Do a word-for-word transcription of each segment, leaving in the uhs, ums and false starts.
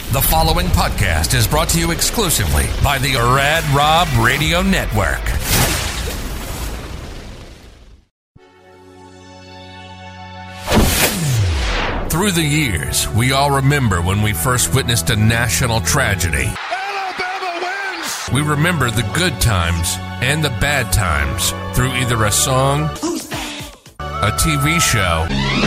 The following podcast is brought to you exclusively by the Rad Rob Radio Network. Through the years, we all remember when we first witnessed a national tragedy. Alabama wins! We remember the good times and the bad times through either a song, a T V show,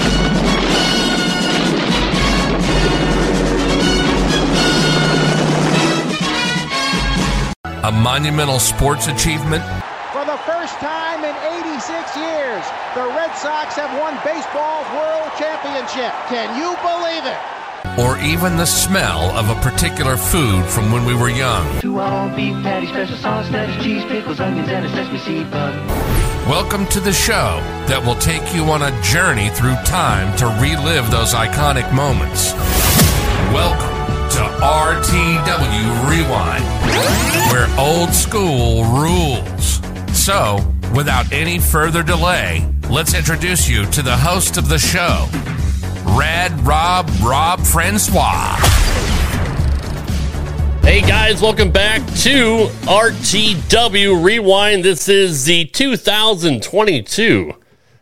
a monumental sports achievement. For the first time in eighty-six years, the Red Sox have won baseball's world championship. Can you believe it? Or even the smell of a particular food from when we were young. Two all beef patty, special sauce, lettuce, cheese, pickles, onions, and a sesame seed bun. Welcome to the show that will take you on a journey through time to relive those iconic moments. Welcome to R T W Rewind, where old school rules. So, without any further delay, let's introduce you to the host of the show, Rad Rob Rob Francois. Hey guys, welcome back to R T W Rewind. This is the two thousand twenty-two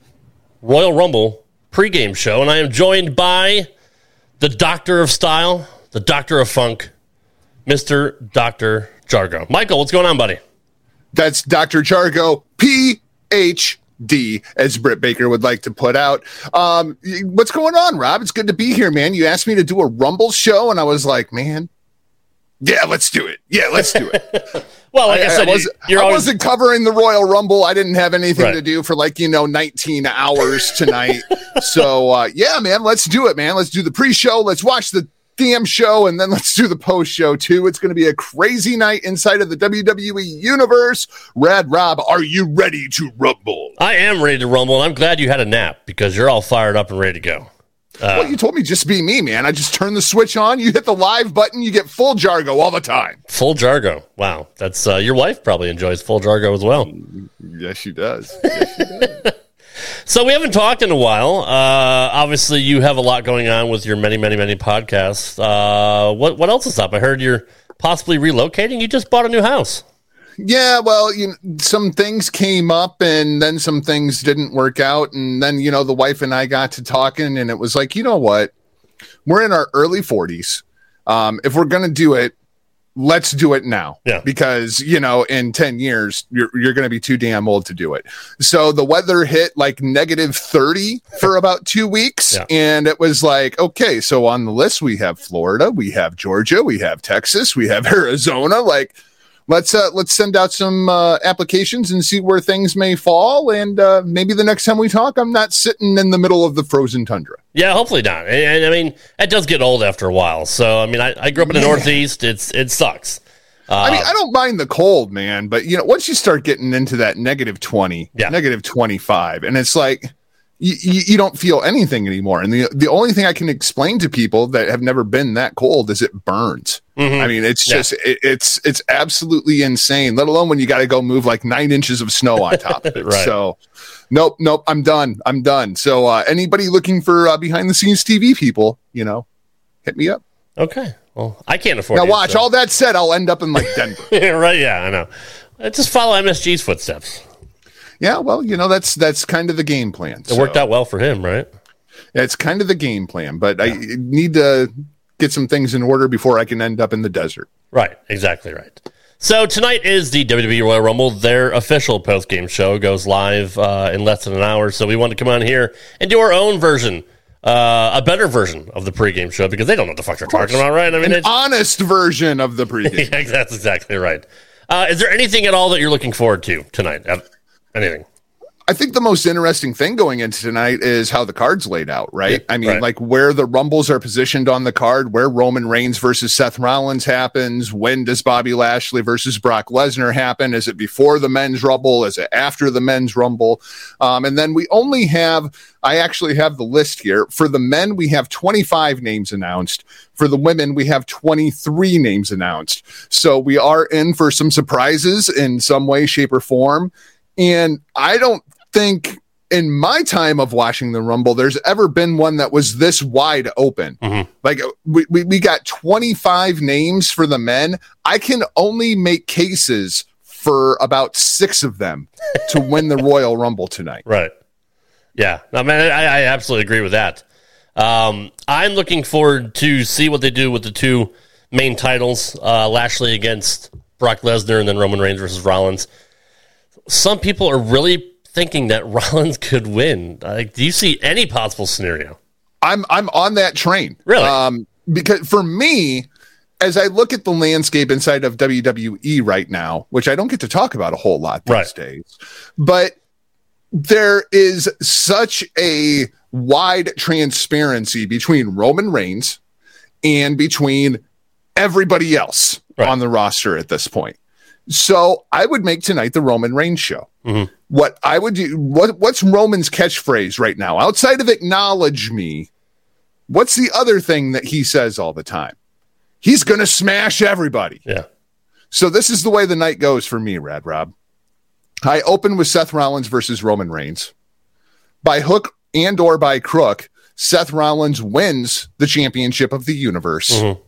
Royal Rumble pregame show, and I am joined by the Doctor of Style, the Doctor of Funk, Mister Doctor Jargo. Michael, what's going on, buddy? That's Doctor Jargo, P H D, as Britt Baker would like to put out. Um, what's going on, Rob? It's good to be here, man. You asked me to do a Rumble show, and I was like, man, yeah, let's do it. Yeah, let's do it. Well, like I, I said, I, wasn't, you're I always... wasn't covering the Royal Rumble. I didn't have anything right. to do for like, you know, nineteen hours tonight. so, uh, yeah, man, let's do it, man. Let's do the pre-show. Let's watch the damn show, and then let's do the post show too. It's going to be a crazy night inside of the W W E universe. Rad Rob, are you ready to rumble? I am ready to rumble, and I'm glad you had a nap because you're all fired up and ready to go. Uh, well, you told me just be me, man. I just turn the switch on, you hit the live button, you get full Jargo all the time. Full Jargo. Wow. That's uh, your wife probably enjoys full Jargo as well. Yes, she does. Yes, she does. So we haven't talked in a while. Uh, obviously, you have a lot going on with your many, many, many podcasts. Uh, what what else is up? I heard you're possibly relocating. You just bought a new house. Yeah, well, you know, some things came up, and then some things didn't work out, and then you know the wife and I got to talking, and it was like, you know what? We're in our early forties. Um, if we're gonna do it, let's do it now. Yeah. Because, you know, in ten years, you're, you're going to be too damn old to do it. So the weather hit like negative thirty for about two weeks. Yeah. And it was like, okay, so on the list, we have Florida, we have Georgia, we have Texas, we have Arizona. Like, let's, uh, let's send out some uh, applications and see where things may fall. And uh, maybe the next time we talk, I'm not sitting in the middle of the frozen tundra. Yeah, hopefully not. And, and I mean, it does get old after a while. So, I mean, I, I grew up in the yeah. Northeast. It's It sucks. Uh, I mean, I don't mind the cold, man. But, you know, once you start getting into that negative twenty, yeah. negative twenty-five, and it's like you, you, you don't feel anything anymore. And the, the only thing I can explain to people that have never been that cold is it burns. Mm-hmm. I mean, it's yeah. just it, it's it's absolutely insane, let alone when you got to go move like nine inches of snow on top of it. Right. So nope, nope, I'm done. I'm done. So uh, anybody looking for uh, behind the scenes T V people, you know, hit me up. Okay. Well, I can't afford now you, watch, so. all that said, I'll end up in like Denver. Yeah, right. Yeah, I know. Uh, just follow M S G's footsteps. Yeah, well, you know, that's that's kind of the game plan. It so. worked out well for him, right? Yeah, it's kind of the game plan, but yeah. I need to get some things in order before I can end up in the desert. Right, exactly right. So tonight is the W W E Royal Rumble. Their official post-game show goes live uh, in less than an hour, so we wanted to come on here and do our own version, uh, a better version of the pregame show, because they don't know what the fuck they're talking about, right? I mean, An it's honest version of the pregame. Yeah, that's exactly right. Uh, is there anything at all that you're looking forward to tonight? Anything? I think the most interesting thing going into tonight is how the card's laid out, right? Yeah, I mean, right. like where the Rumbles are positioned on the card, where Roman Reigns versus Seth Rollins happens, when does Bobby Lashley versus Brock Lesnar happen? Is it before the men's Rumble? Is it after the men's Rumble? Um, and then we only have, I actually have the list here. For the men, we have twenty-five names announced. For the women, we have twenty-three names announced. So we are in for some surprises in some way, shape, or form. And I don't think in my time of watching the Rumble, there's ever been one that was this wide open. Mm-hmm. Like we, we, we got twenty-five names for the men. I can only make cases for about six of them to win the Royal Rumble tonight. Right. Yeah. I mean, I, I absolutely agree with that. Um, I'm looking forward to see what they do with the two main titles, uh, Lashley against Brock Lesnar and then Roman Reigns versus Rollins. Some people are really thinking that Rollins could win. Like, do you see any possible scenario? I'm I'm on that train. Really? Um, because for me, as I look at the landscape inside of W W E right now, which I don't get to talk about a whole lot these right. days, but there is such a wide transparency between Roman Reigns and between everybody else right. on the roster at this point. So I would make tonight the Roman Reigns show. Mm-hmm. What I would do, what what's Roman's catchphrase right now? Outside of acknowledge me, what's the other thing that he says all the time? He's going to smash everybody. Yeah. So this is the way the night goes for me, Rad Rob. I open with Seth Rollins versus Roman Reigns. By hook and or by crook, Seth Rollins wins the championship of the universe. Mm-hmm.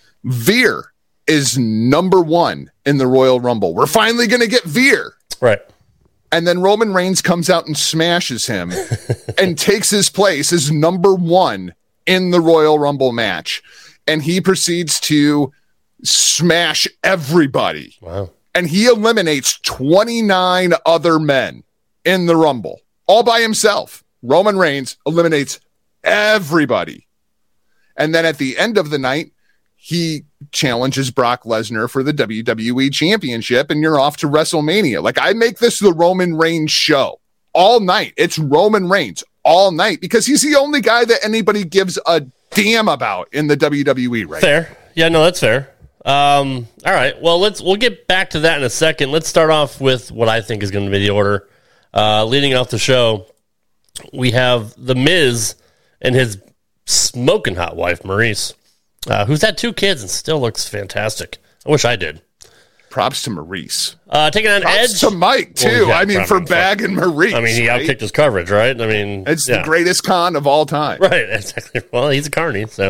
Veer is number one in the Royal Rumble. We're finally going to get Veer. Right. And then Roman Reigns comes out and smashes him and takes his place as number one in the Royal Rumble match. And he proceeds to smash everybody. Wow. And he eliminates twenty-nine other men in the Rumble, all by himself. Roman Reigns eliminates everybody. And then at the end of the night, he challenges Brock Lesnar for the W W E Championship, and you're off to WrestleMania. Like, I make this the Roman Reigns show all night. It's Roman Reigns all night because he's the only guy that anybody gives a damn about in the W W E right fair. now. Yeah, no, that's fair. Um, all right. Well, let's we'll get back to that in a second. Let's start off with what I think is going to be the order. Uh, leading off the show, we have The Miz and his smoking hot wife, Maurice, uh, who's had two kids and still looks fantastic. I wish I did. Props to Maurice. Uh, taking on Props Edge. to Mike, too. Well, yeah, I mean, for bagging Maurice. I mean, he right? outkicked his coverage, right? I mean, it's yeah. the greatest con of all time. Right, exactly. Well, he's a carny, so.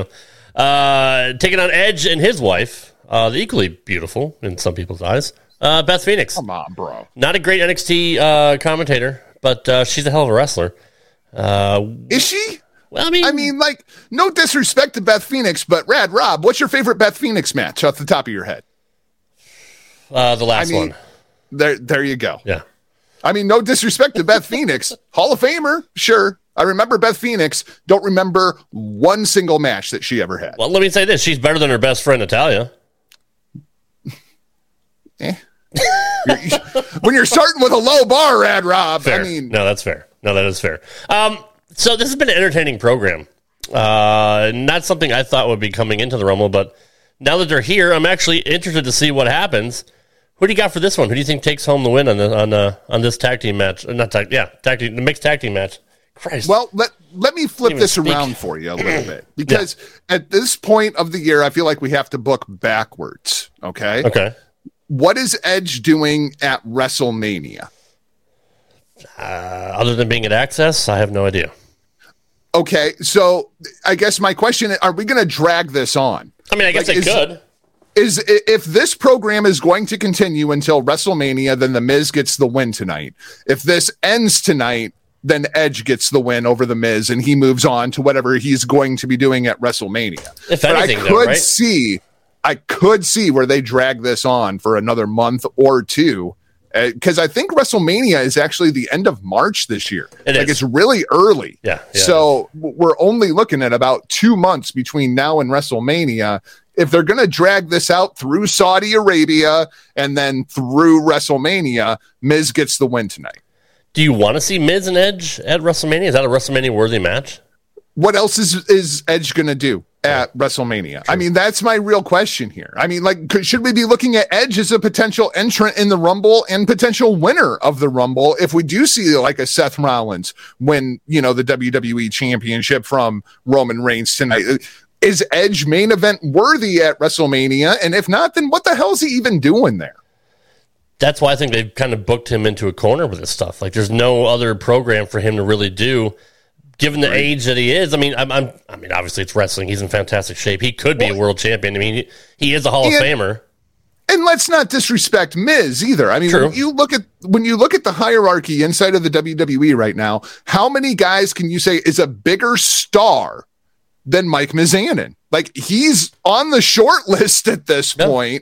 Uh, taking on Edge and his wife, uh, the equally beautiful in some people's eyes, uh, Beth Phoenix. Come on, bro. Not a great N X T uh, commentator, but uh, she's a hell of a wrestler. Uh, Is she? Well, I mean, I mean, like, no disrespect to Beth Phoenix, but Rad Rob, what's your favorite Beth Phoenix match off the top of your head? uh, the last I mean, one. There, there you go. Yeah. I mean, no disrespect to Beth Phoenix, Hall of Famer, sure. I remember Beth Phoenix. Don't remember one single match that she ever had. Well, let me say this: she's better than her best friend Natalia. Eh. You're, you, when you're starting with a low bar, Rad Rob. Fair. I mean, no, that's fair. No, that is fair. Um, so this has been an entertaining program. Uh, not something I thought would be coming into the Rumble, but now that they're here, I'm actually interested to see what happens. Who do you got for this one? Who do you think takes home the win on the on uh, on this tag team match? Uh, not tag, yeah, tag team, the mixed tag team match. Christ. Well, let let me flip Even this speak. around for you a little bit because yeah. at this point of the year, I feel like we have to book backwards. Okay. Okay. What is Edge doing at WrestleMania? Uh, other than being at Access, I have no idea. Okay, so I guess my question: are we going to drag this on? I mean, I guess like, they is, could. Is if this program is going to continue until WrestleMania, then The Miz gets the win tonight. If this ends tonight, then Edge gets the win over The Miz, and he moves on to whatever he's going to be doing at WrestleMania. If but anything, I though, could right? see, I could see where they drag this on for another month or two, because uh, I think WrestleMania is actually the end of March this year. It like is. It's really early. Yeah. yeah so we're only looking at about two months between now and WrestleMania. If they're going to drag this out through Saudi Arabia and then through WrestleMania, Miz gets the win tonight. Do you want to see Miz and Edge at WrestleMania? Is that a WrestleMania worthy match? What else is is Edge going to do at WrestleMania? True. I mean, that's my real question here. I mean, like, could, should we be looking at Edge as a potential entrant in the Rumble and potential winner of the Rumble if we do see like a Seth Rollins win, you know, the W W E Championship from Roman Reigns tonight? Is Edge main event worthy at WrestleMania? And if not, then what the hell is he even doing there? that's why I think they've kind of booked him into a corner with this stuff. Like, there's no other program for him to really do, given the right. age that he is. I mean, I'm, I'm, I mean, obviously it's wrestling. He's in fantastic shape. He could be well, a world champion. I mean, he, he is a Hall of and, Famer. And let's not disrespect Miz either. I mean, True. when you look at when you look at the hierarchy inside of the W W E right now, how many guys can you say is a bigger star than Mike Mizanin? Like, he's on the short list at this yep. point.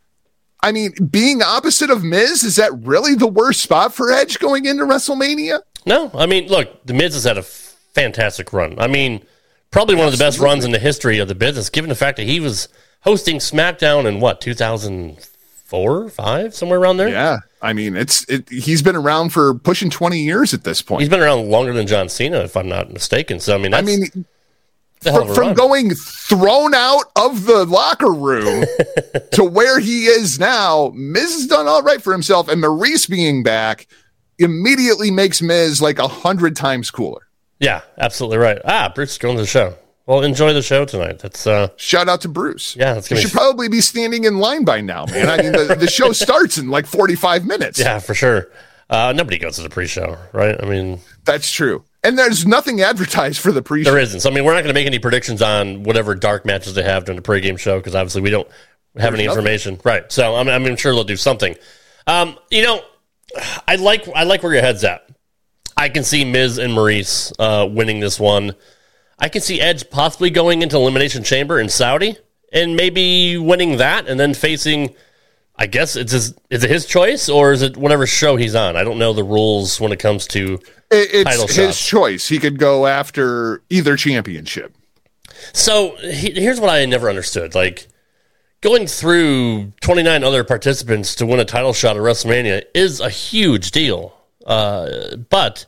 I mean, being opposite of Miz, is that really the worst spot for Edge going into WrestleMania? No. I mean, look, the Miz has had a fantastic run. I mean, probably one Absolutely. of the best runs in the history of the business, given the fact that he was hosting SmackDown in what, two thousand four, five, somewhere around there? Yeah. I mean, it's it, he's been around for pushing twenty years at this point. He's been around longer than John Cena, if I'm not mistaken. So, I mean, that's, I mean, from, from going thrown out of the locker room to where he is now, Miz has done all right for himself, and Maurice being back immediately makes Miz like a hundred times cooler. Yeah, absolutely right. Ah, Bruce is going to the show. Well, enjoy the show tonight. That's uh, shout out to Bruce. Yeah, that's gonna you be... should probably be standing in line by now, man. I mean, the, the show starts in like forty-five minutes. Yeah, for sure. Uh, nobody goes to the pre-show, right? I mean, that's true. And there's nothing advertised for the pre-show. There isn't. So, I mean, we're not going to make any predictions on whatever dark matches they have during the pregame show because obviously we don't have there's any nothing. information, right? So, I'm, I'm sure they'll do something. Um, you know, I like I like where your head's at. I can see Miz and Maurice uh, winning this one. I can see Edge possibly going into Elimination Chamber in Saudi and maybe winning that and then facing, I guess, it's his, is it his choice or is it whatever show he's on? I don't know the rules when it comes to it, title It's his shots. choice. He could go after either championship. So he, here's what I never understood. Like, going through twenty-nine other participants to win a title shot at WrestleMania is a huge deal. Uh, but...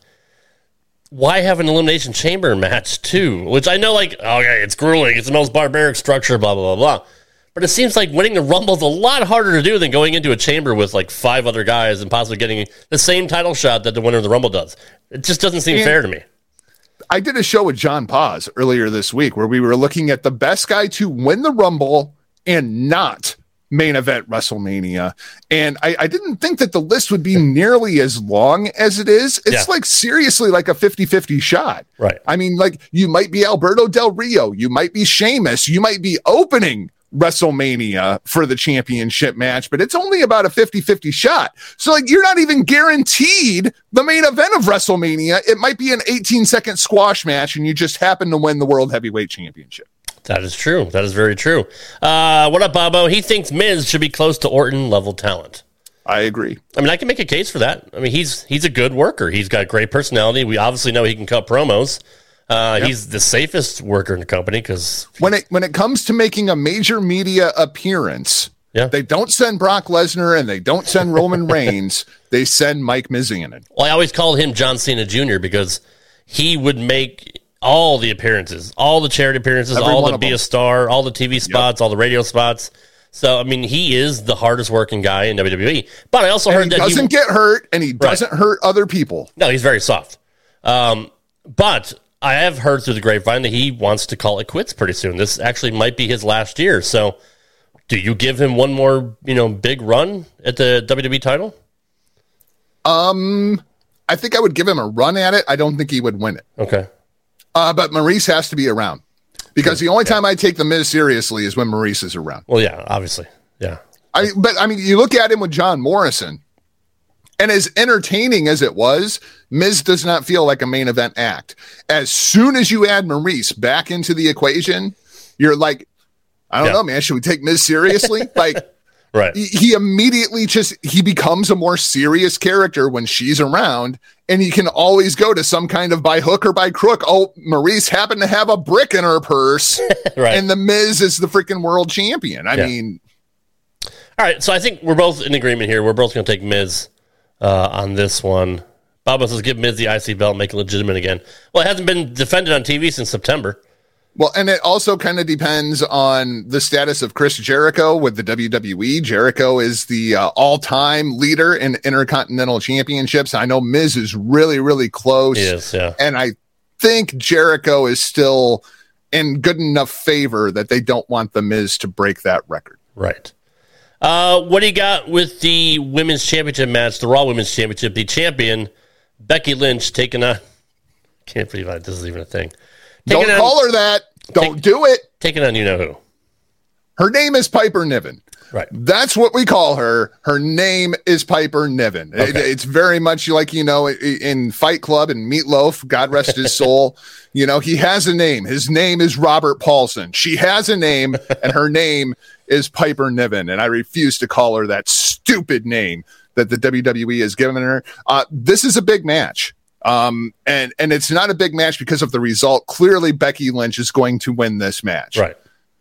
why have an Elimination Chamber match, too? Which I know, like, okay, it's grueling. It's the most barbaric structure, blah, blah, blah, blah. But it seems like winning the Rumble is a lot harder to do than going into a chamber with, like, five other guys and possibly getting the same title shot that the winner of the Rumble does. It just doesn't seem and fair to me. I did a show with John Paz earlier this week where we were looking at the best guy to win the Rumble and not main event WrestleMania. And I, I didn't think that the list would be nearly as long as it is. It's yeah. like seriously like a fifty-fifty shot. Right. I mean, like you might be Alberto Del Rio. You might be Sheamus. You might be opening WrestleMania for the championship match, but it's only about a fifty-fifty shot. So like you're not even guaranteed the main event of WrestleMania. It might be an eighteen second squash match and you just happen to win the World Heavyweight Championship. That is true. That is very true. Uh, what up, Bobo? He thinks Miz should be close to Orton level talent. I agree. I mean, I can make a case for that. I mean, he's he's a good worker. He's got great personality. We obviously know he can cut promos. Uh, yep. He's the safest worker in the company because when it when it comes to making a major media appearance, yeah. they don't send Brock Lesnar and they don't send Roman Reigns. They send Mike Mizanin. Well, I always called him John Cena Junior because he would make all the appearances, all the charity appearances, Every all the Be them. a Star, all the T V spots, yep. all the radio spots. So, I mean, he is the hardest working guy in W W E. But I also and heard he that doesn't he get hurt and he doesn't right. hurt other people. No, he's very soft. Um, but I have heard through the grapevine that he wants to call it quits pretty soon. This actually might be his last year. So, do you give him one more, you know, big run at the W W E title? Um, I think I would give him a run at it. I don't think he would win it. Okay. Uh, but Maurice has to be around because the only time I take the Miz seriously is when Maurice is around. Well, yeah, obviously. Yeah. I but I mean, you look at him with John Morrison, and as entertaining as it was, Miz does not feel like a main event act. As soon as you add Maurice back into the equation, you're like, I don't yeah. know, man, should we take Miz seriously? Like, right. He, he immediately just, he becomes a more serious character when she's around, and he can always go to some kind of by hook or by crook. Oh, Maurice happened to have a brick in her purse, right. and the Miz is the freaking world champion. I yeah. mean. All right, so I think we're both in agreement here. We're both going to take Miz uh, on this one. Bob says, give Miz the I C belt, make it legitimate again. Well, it hasn't been defended on T V since September. Well, and it also kind of depends on the status of Chris Jericho with the W W E. Jericho is the uh, all-time leader in Intercontinental Championships. I know Miz is really, really close. He is, yeah. And I think Jericho is still in good enough favor that they don't want the Miz to break that record. Right. Uh, what do you got with the women's championship match, the Raw Women's Championship? The champion, Becky Lynch, taking on... Can't believe that this is even a thing. Taking Don't on, call her that. Don't take, do it. Taking on you-know-who. Her name is Piper Niven. Right. That's what we call her. Her name is Piper Niven. Okay. It, it's very much like, you know, in Fight Club and Meatloaf, God rest his soul. You know, he has a name. His name is Robert Paulson. She has a name, and her name is Piper Niven. And I refuse to call her that stupid name that the W W E has given her. Uh, this is a big match. Um, and, and it's not a big match because of the result. Clearly, Becky Lynch is going to win this match. Right.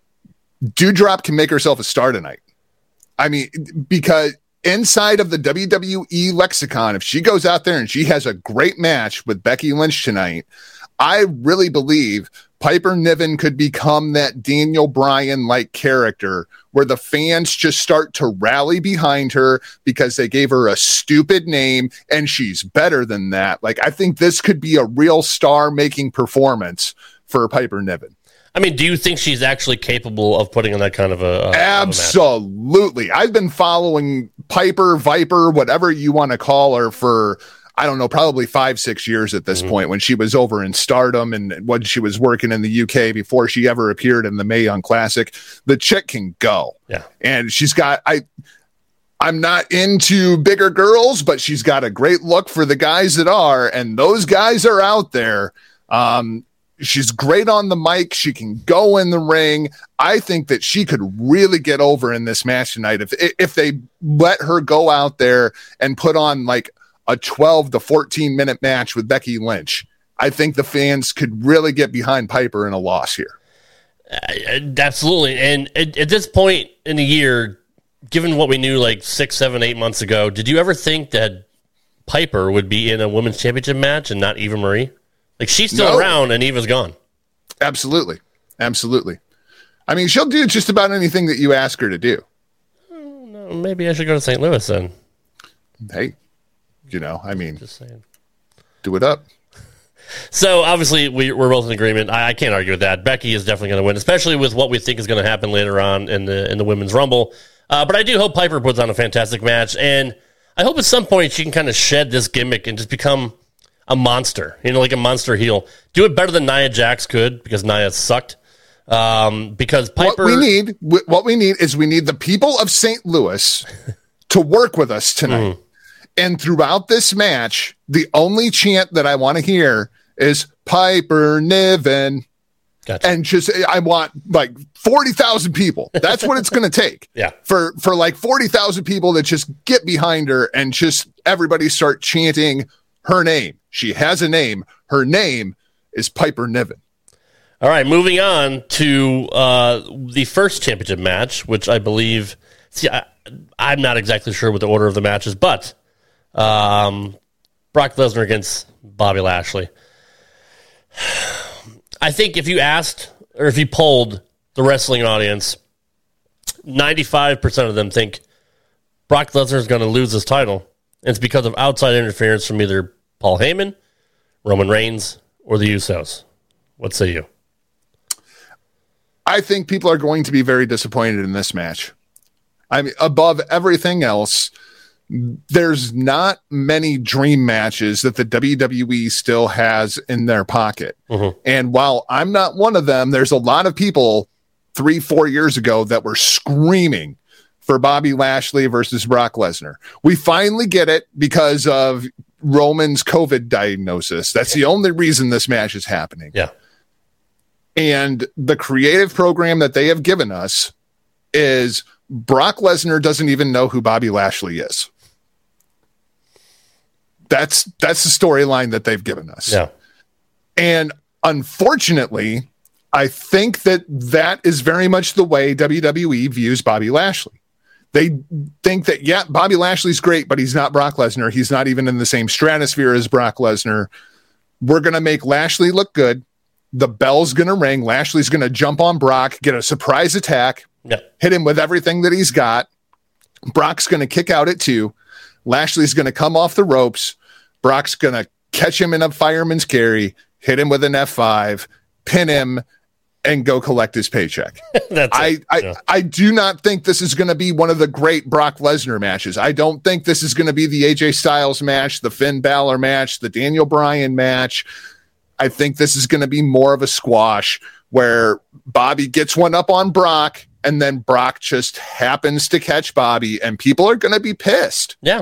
Doudrop can make herself a star tonight. I mean, because inside of the W W E lexicon, if she goes out there and she has a great match with Becky Lynch tonight, I really believe Piper Niven could become that Daniel Bryan-like character where the fans just start to rally behind her because they gave her a stupid name and she's better than that. Like, I think this could be a real star-making performance for Piper Niven. I mean, do you think she's actually capable of putting on that kind of a... a Absolutely. I've been following Piper, Viper, whatever you want to call her for, I don't know, probably five, six years at this mm-hmm. point when she was over in Stardom and when she was working in the U K before she ever appeared in the Mae Young Classic. The chick can go. Yeah. And she's got... I. I'm not into bigger girls, but she's got a great look for the guys that are, and those guys are out there. Um, She's great on the mic. She can go in the ring. I think that she could really get over in this match tonight if if they let her go out there and put on like a twelve to fourteen minute match with Becky Lynch. I think the fans could really get behind Piper in a loss here. Uh, absolutely. And at, at this point in the year, given what we knew like six, seven, eight months ago, did you ever think that Piper would be in a women's championship match and not Eva Marie? Like, she's still no. around and Eva's gone. Absolutely. Absolutely. I mean, she'll do just about anything that you ask her to do. Oh, no, maybe I should go to Saint Louis then. Hey, you know, I mean, just saying. Do it up. So, obviously, we, we're both in agreement. I, I can't argue with that. Becky is definitely going to win, especially with what we think is going to happen later on in the in the Women's Rumble. Uh, but I do hope Piper puts on a fantastic match, and I hope at some point she can kind of shed this gimmick and just become a monster, you know, like a monster heel. Do it better than Nia Jax could, because Nia sucked. Um, because Piper... What we need, what we need is we need the people of Saint Louis to work with us tonight. Mm. And throughout this match, the only chant that I want to hear is Piper Niven. Gotcha. And just, I want like forty thousand people. That's what it's going to take. Yeah. For, for like forty thousand people that just get behind her and just everybody start chanting her name. She has a name. Her name is Piper Niven. All right, moving on to uh, the first championship match, which I believe, see, I, I'm not exactly sure what the order of the match is, but um, Brock Lesnar against Bobby Lashley. I think if you asked, or if you polled the wrestling audience, ninety-five percent of them think Brock Lesnar is going to lose his title. And it's because of outside interference from either Paul Heyman, Roman Reigns, or the Usos. What say you? I think people are going to be very disappointed in this match. I mean, above everything else, there's not many dream matches that the W W E still has in their pocket. Mm-hmm. And while I'm not one of them, there's a lot of people three, four years ago that were screaming for Bobby Lashley versus Brock Lesnar. We finally get it because of Roman's COVID diagnosis. That's the only reason this match is happening. Yeah. And the creative program that they have given us is Brock Lesnar doesn't even know who Bobby Lashley is. That's that's the storyline that they've given us. Yeah. And unfortunately, I think that that is very much the way W W E views Bobby Lashley. They think that, yeah, Bobby Lashley's great, but he's not Brock Lesnar. He's not even in the same stratosphere as Brock Lesnar. We're going to make Lashley look good. The bell's going to ring. Lashley's going to jump on Brock, get a surprise attack, yeah. hit him with everything that he's got. Brock's going to kick out at two. Lashley's going to come off the ropes. Brock's going to catch him in a fireman's carry, hit him with an F five, pin him, and go collect his paycheck. That's I, it. I, Yeah. I do not think this is going to be one of the great Brock Lesnar matches. I don't think this is going to be the A J Styles match, the Finn Balor match, the Daniel Bryan match. I think this is going to be more of a squash where Bobby gets one up on Brock and then Brock just happens to catch Bobby and people are going to be pissed. Yeah.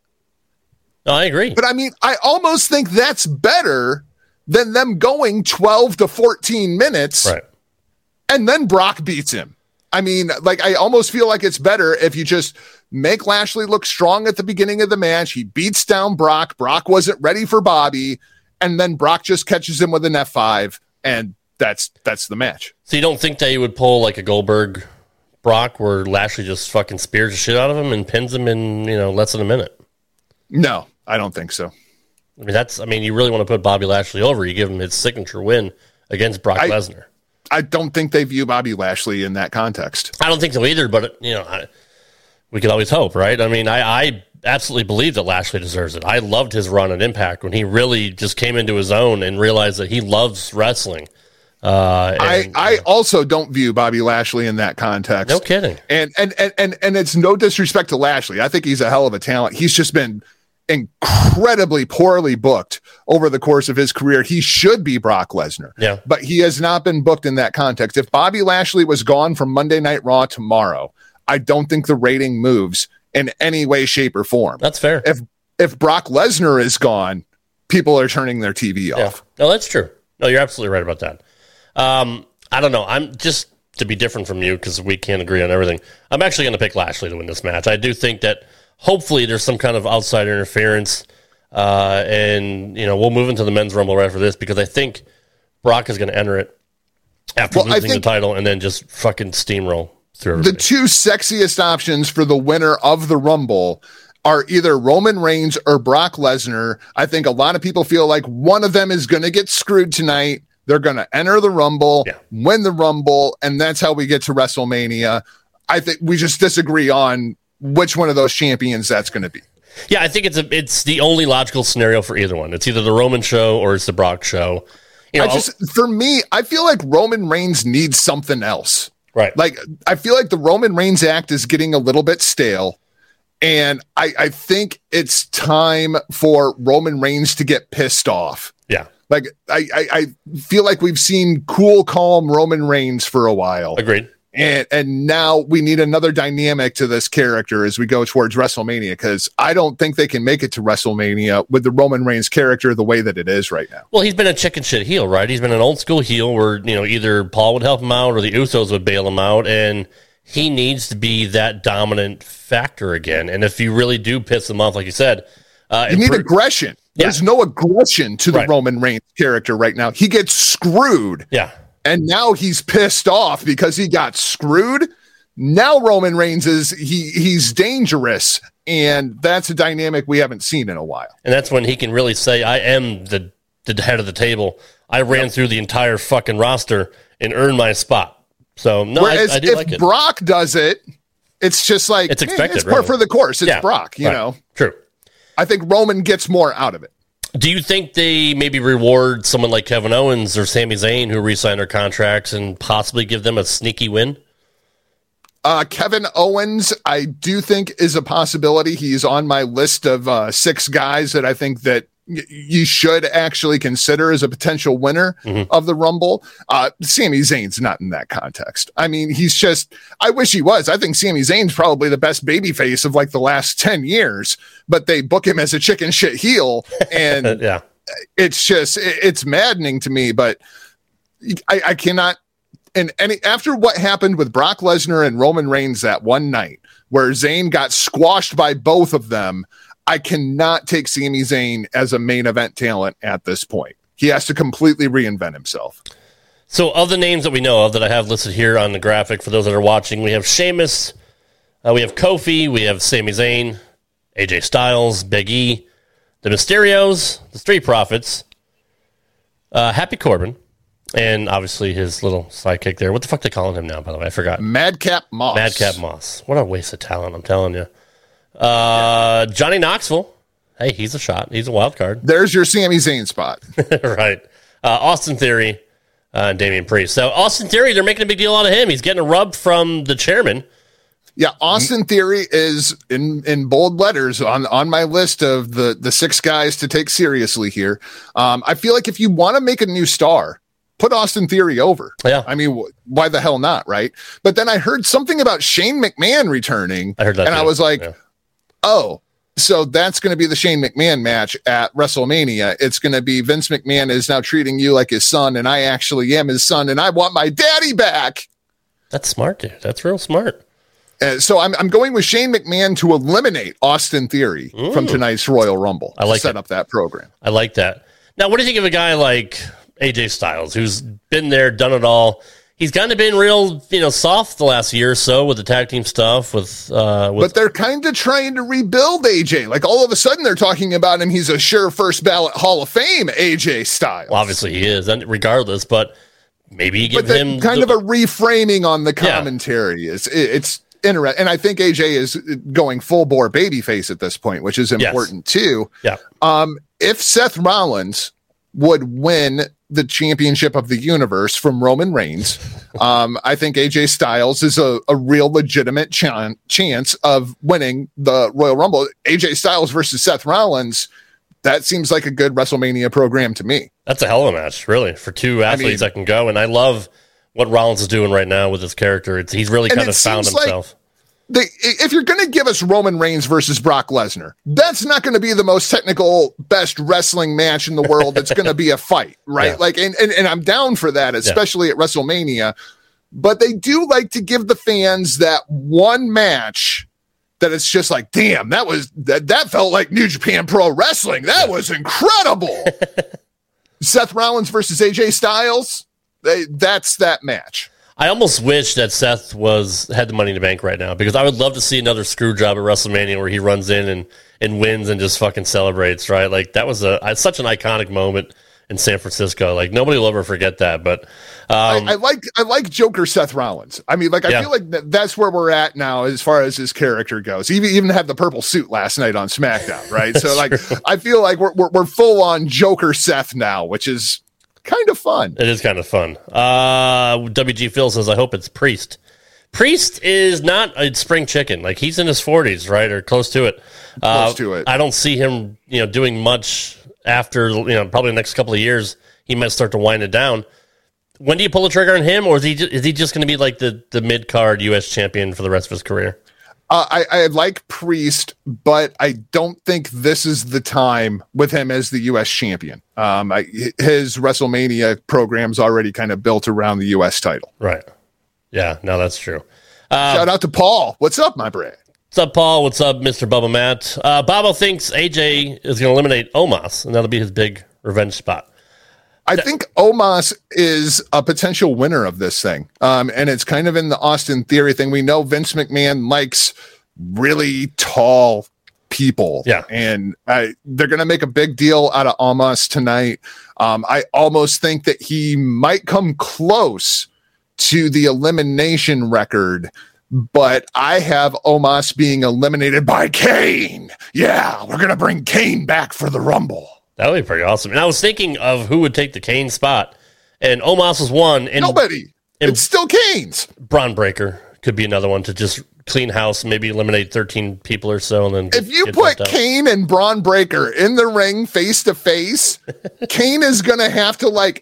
No, I agree. But I mean, I almost think that's better than them going twelve to fourteen minutes Right. and then Brock beats him. I mean, like, I almost feel like it's better if you just make Lashley look strong at the beginning of the match. He beats down Brock. Brock wasn't ready for Bobby. And then Brock just catches him with an F five. And that's that's the match. So you don't think that you would pull like a Goldberg Brock where Lashley just fucking spears the shit out of him and pins him in, you know, less than a minute? No, I don't think so. I mean, that's, I mean, you really want to put Bobby Lashley over. You give him his signature win against Brock I- Lesnar. I don't think they view Bobby Lashley in that context. I don't think so either, but, you know, I, we could always hope, right? I mean, I, I absolutely believe that Lashley deserves it. I loved his run at Impact when he really just came into his own and realized that he loves wrestling. Uh, and, I, I also don't view Bobby Lashley in that context. no kidding. And, and and and and it's no disrespect to Lashley. I think he's a hell of a talent. He's just been incredibly poorly booked over the course of his career. He should be Brock Lesnar. Yeah. But he has not been booked in that context. If Bobby Lashley was gone from Monday Night Raw tomorrow, I don't think the rating moves in any way, shape, or form. That's fair. If if Brock Lesnar is gone, people are turning their T V Yeah. off. No, that's true. No, you're absolutely right about that. Um, I don't know. I'm just to be different from you because we can't agree on everything. I'm actually going to pick Lashley to win this match. I do think that hopefully there's some kind of outside interference, uh, and you know we'll move into the men's rumble right after this because I think Brock is going to enter it after Well, I losing think- the title and then just fucking steamroll through The everybody. two sexiest options for the winner of the Rumble are either Roman Reigns or Brock Lesnar. I think a lot of people feel like one of them is going to get screwed tonight. They're going to enter the Rumble, Yeah. win the Rumble, and that's how we get to WrestleMania. I think we just disagree on which one of those champions that's going to be. Yeah, I think it's a, it's the only logical scenario for either one. It's either the Roman show or it's the Brock show. You know, I just, for me, I feel like Roman Reigns needs something else. right. Like, I feel like the Roman Reigns act is getting a little bit stale. And I, I think it's time for Roman Reigns to get pissed off. yeah, Like, I, I, I feel like we've seen cool, calm Roman Reigns for a while. agreed. And, and now we need another dynamic to this character as we go towards WrestleMania, because I don't think they can make it to WrestleMania with the Roman Reigns character the way that it is right now. Well, he's been a chicken shit heel, right? He's been an old school heel where, you know, either Paul would help him out or the Usos would bail him out, and he needs to be that dominant factor again. And if you really do piss him off, like you said, uh, You need impro- aggression. There's no aggression to the Right. Roman Reigns character right now. He gets screwed. yeah, And now he's pissed off because he got screwed. Now Roman Reigns is he he's dangerous, and that's a dynamic we haven't seen in a while. and that's when he can really say, "I am the the head of the table. I ran through the entire fucking roster and earned my spot." So no, I, Whereas I do if like it. Brock does it, it's just like It's eh, expected, it's par really. for the course. It's Yeah, Brock, you right. know. True. I think Roman gets more out of it. Do you think they maybe reward someone like Kevin Owens or Sami Zayn who re-signed their contracts and possibly give them a sneaky win? Uh, Kevin Owens, I do think is a possibility. He's on my list of uh, six guys that I think that y- you should actually consider as a potential winner Mm-hmm. of the Rumble. Uh, Sami Zayn's not in that context. I mean, he's just, I wish he was. I think Sami Zayn's probably the best babyface of like the last ten years, but they book him as a chicken shit heel. And Yeah. it's just, it- it's maddening to me, but I, I cannot. And any after what happened with Brock Lesnar and Roman Reigns that one night where Zayn got squashed by both of them, I cannot take Sami Zayn as a main event talent at this point. He has to completely reinvent himself. So, of the names that we know of that I have listed here on the graphic for those that are watching, we have Sheamus, uh, we have Kofi, we have Sami Zayn, A J Styles, Big E, the Mysterios, the Street Profits, uh, Happy Corbin, and obviously his little sidekick there. What the fuck they calling him now, by the way? I forgot. Madcap Moss. Madcap Moss. What a waste of talent, I'm telling you. Uh, Johnny Knoxville. Hey, he's a shot. He's a wild card. There's your Sami Zayn spot. Right. Uh, Austin Theory, uh, Damian Priest. So Austin Theory, they're making a big deal out of him. He's getting a rub from the chairman. Yeah, Austin Theory is in, in bold letters on, on my list of the, the six guys to take seriously here. Um, I feel like if you want to make a new star, put Austin Theory over. Yeah. I mean, wh- why the hell not, right? But then I heard something about Shane McMahon returning. I heard that And too. I was like, Yeah. oh, so that's going to be the Shane McMahon match at WrestleMania. It's going to be Vince McMahon is now treating you like his son, and I actually am his son, and I want my daddy back. That's smart, dude. That's real smart. Uh, so I'm I'm going with Shane McMahon to eliminate Austin Theory Mm. from tonight's Royal Rumble. I like to set it. up that program. I like that. Now, what do you think of a guy like A J Styles, who's been there, done it all? He's kind of been real, you know, soft the last year or so with the tag team stuff. With, uh, with But they're kind of trying to rebuild A J. Like all of a sudden they're talking about him. He's a sure first ballot Hall of Fame A J Styles. well, obviously he is, and regardless. But maybe you give but then him kind the- of a reframing on the Yeah. commentary. It's it, it's interesting, and I think A J is going full bore babyface at this point, which is important too. yeah. Um, if Seth Rollins would win the championship of the universe from Roman Reigns, um, I think A J Styles is a, a real legitimate chan- chance of winning the Royal Rumble. A J Styles versus Seth Rollins, that seems like a good WrestleMania program to me. That's a hell of a match, really, for two athletes mean- that can go. And I love what Rollins is doing right now with his character. It's, he's really And kind it of found seems like- himself. They, if you're going to give us Roman Reigns versus Brock Lesnar, that's not going to be the most technical, best wrestling match in the world. It's going to be a fight, right? Yeah. Like, and, and, and I'm down for that, especially at WrestleMania. But they do like to give the fans that one match that it's just like, damn, that was that that felt like New Japan Pro Wrestling. That was incredible. Seth Rollins versus A J Styles, they, that's that match. I almost wish that Seth was had the Money in the Bank right now, because I would love to see another screw job at WrestleMania where he runs in and, and wins and just fucking celebrates, right? Like that was a it's such an iconic moment in San Francisco. Like nobody will ever forget that. But um, I, I like I like Joker Seth Rollins. I mean, like I Yeah. feel like that, that's where we're at now as far as his character goes. He even had the purple suit last night on SmackDown, right? So like I feel like we're, we're we're full on Joker Seth now, which is kind of fun. it is kind of fun. Uh, W G Phil says, I hope it's Priest. Priest is not a spring chicken. Like he's in his forties, right, or close to it. Close Uh, to it. I don't see him, you know, doing much after, you know, probably the next couple of years. He might start to wind it down. When do you pull the trigger on him, or is he just, is he just going to be like the the mid card U S champion for the rest of his career? Uh, I, I like Priest, but I don't think this is the time with him as the U S champion. Um, I, his WrestleMania program's already kind of built around the U S title. Right. Yeah. No, that's true. Shout out to Paul. What's up, my Bray? What's up, Paul? What's up, Mister Bubba Matt? Uh, Bobo thinks A J is going to eliminate Omos, and that'll be his big revenge spot. I think Omos is a potential winner of this thing. Um, and it's kind of in the Austin Theory thing. We know Vince McMahon likes really tall people. Yeah. And I, they're going to make a big deal out of Omos tonight. Um, I almost think that he might come close to the elimination record, but I have Omos being eliminated by Kane. Yeah, we're going to bring Kane back for the Rumble. That would be pretty awesome. And I was thinking of who would take the Kane spot, and Omos was one, and Nobody. and- It's still Kane's. Braun Breaker could be another one to just clean house, maybe eliminate thirteen people or so, and then If you get put bumped out. Kane and Braun Breaker in the ring face to face, Kane is going to have to like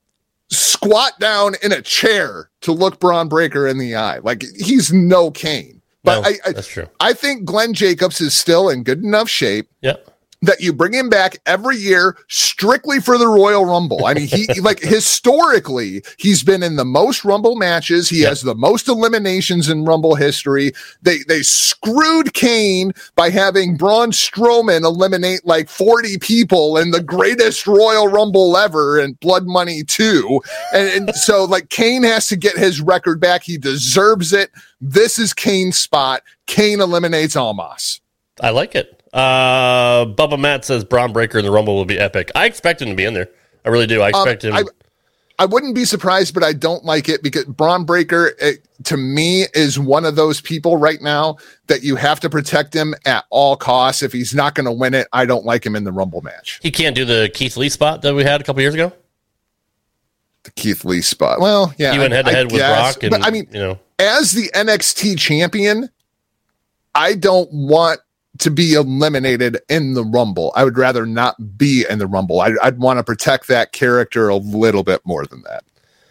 squat down in a chair to look Braun Breaker in the eye. Like he's no Kane. But No, I, I, that's true. I think Glenn Jacobs is still in good enough shape Yeah. that you bring him back every year strictly for the Royal Rumble. I mean, he like historically, he's been in the most Rumble matches. He Yep. has the most eliminations in Rumble history. They they screwed Kane by having Braun Strowman eliminate like forty people in the greatest Royal Rumble ever and Blood Money two. And, and so like Kane has to get his record back. He deserves it. This is Kane's spot. Kane eliminates Omos. I like it. Uh, Bubba Matt says Braun Breaker in the Rumble will be epic. I expect him to be in there. I really do. I expect him. Um, I, I wouldn't be surprised, but I don't like it because Braun Breaker, it, to me, is one of those people right now that you have to protect him at all costs. If he's not going to win it, I don't like him in the Rumble match. He can't do the Keith Lee spot that we had a couple years ago. the Keith Lee spot. Well, yeah. He went head to head with guess, Brock. And, but I mean, you know, as the N X T champion, I don't want to be eliminated in the Rumble. I would rather not be in the Rumble. I, I'd want to protect that character a little bit more than that.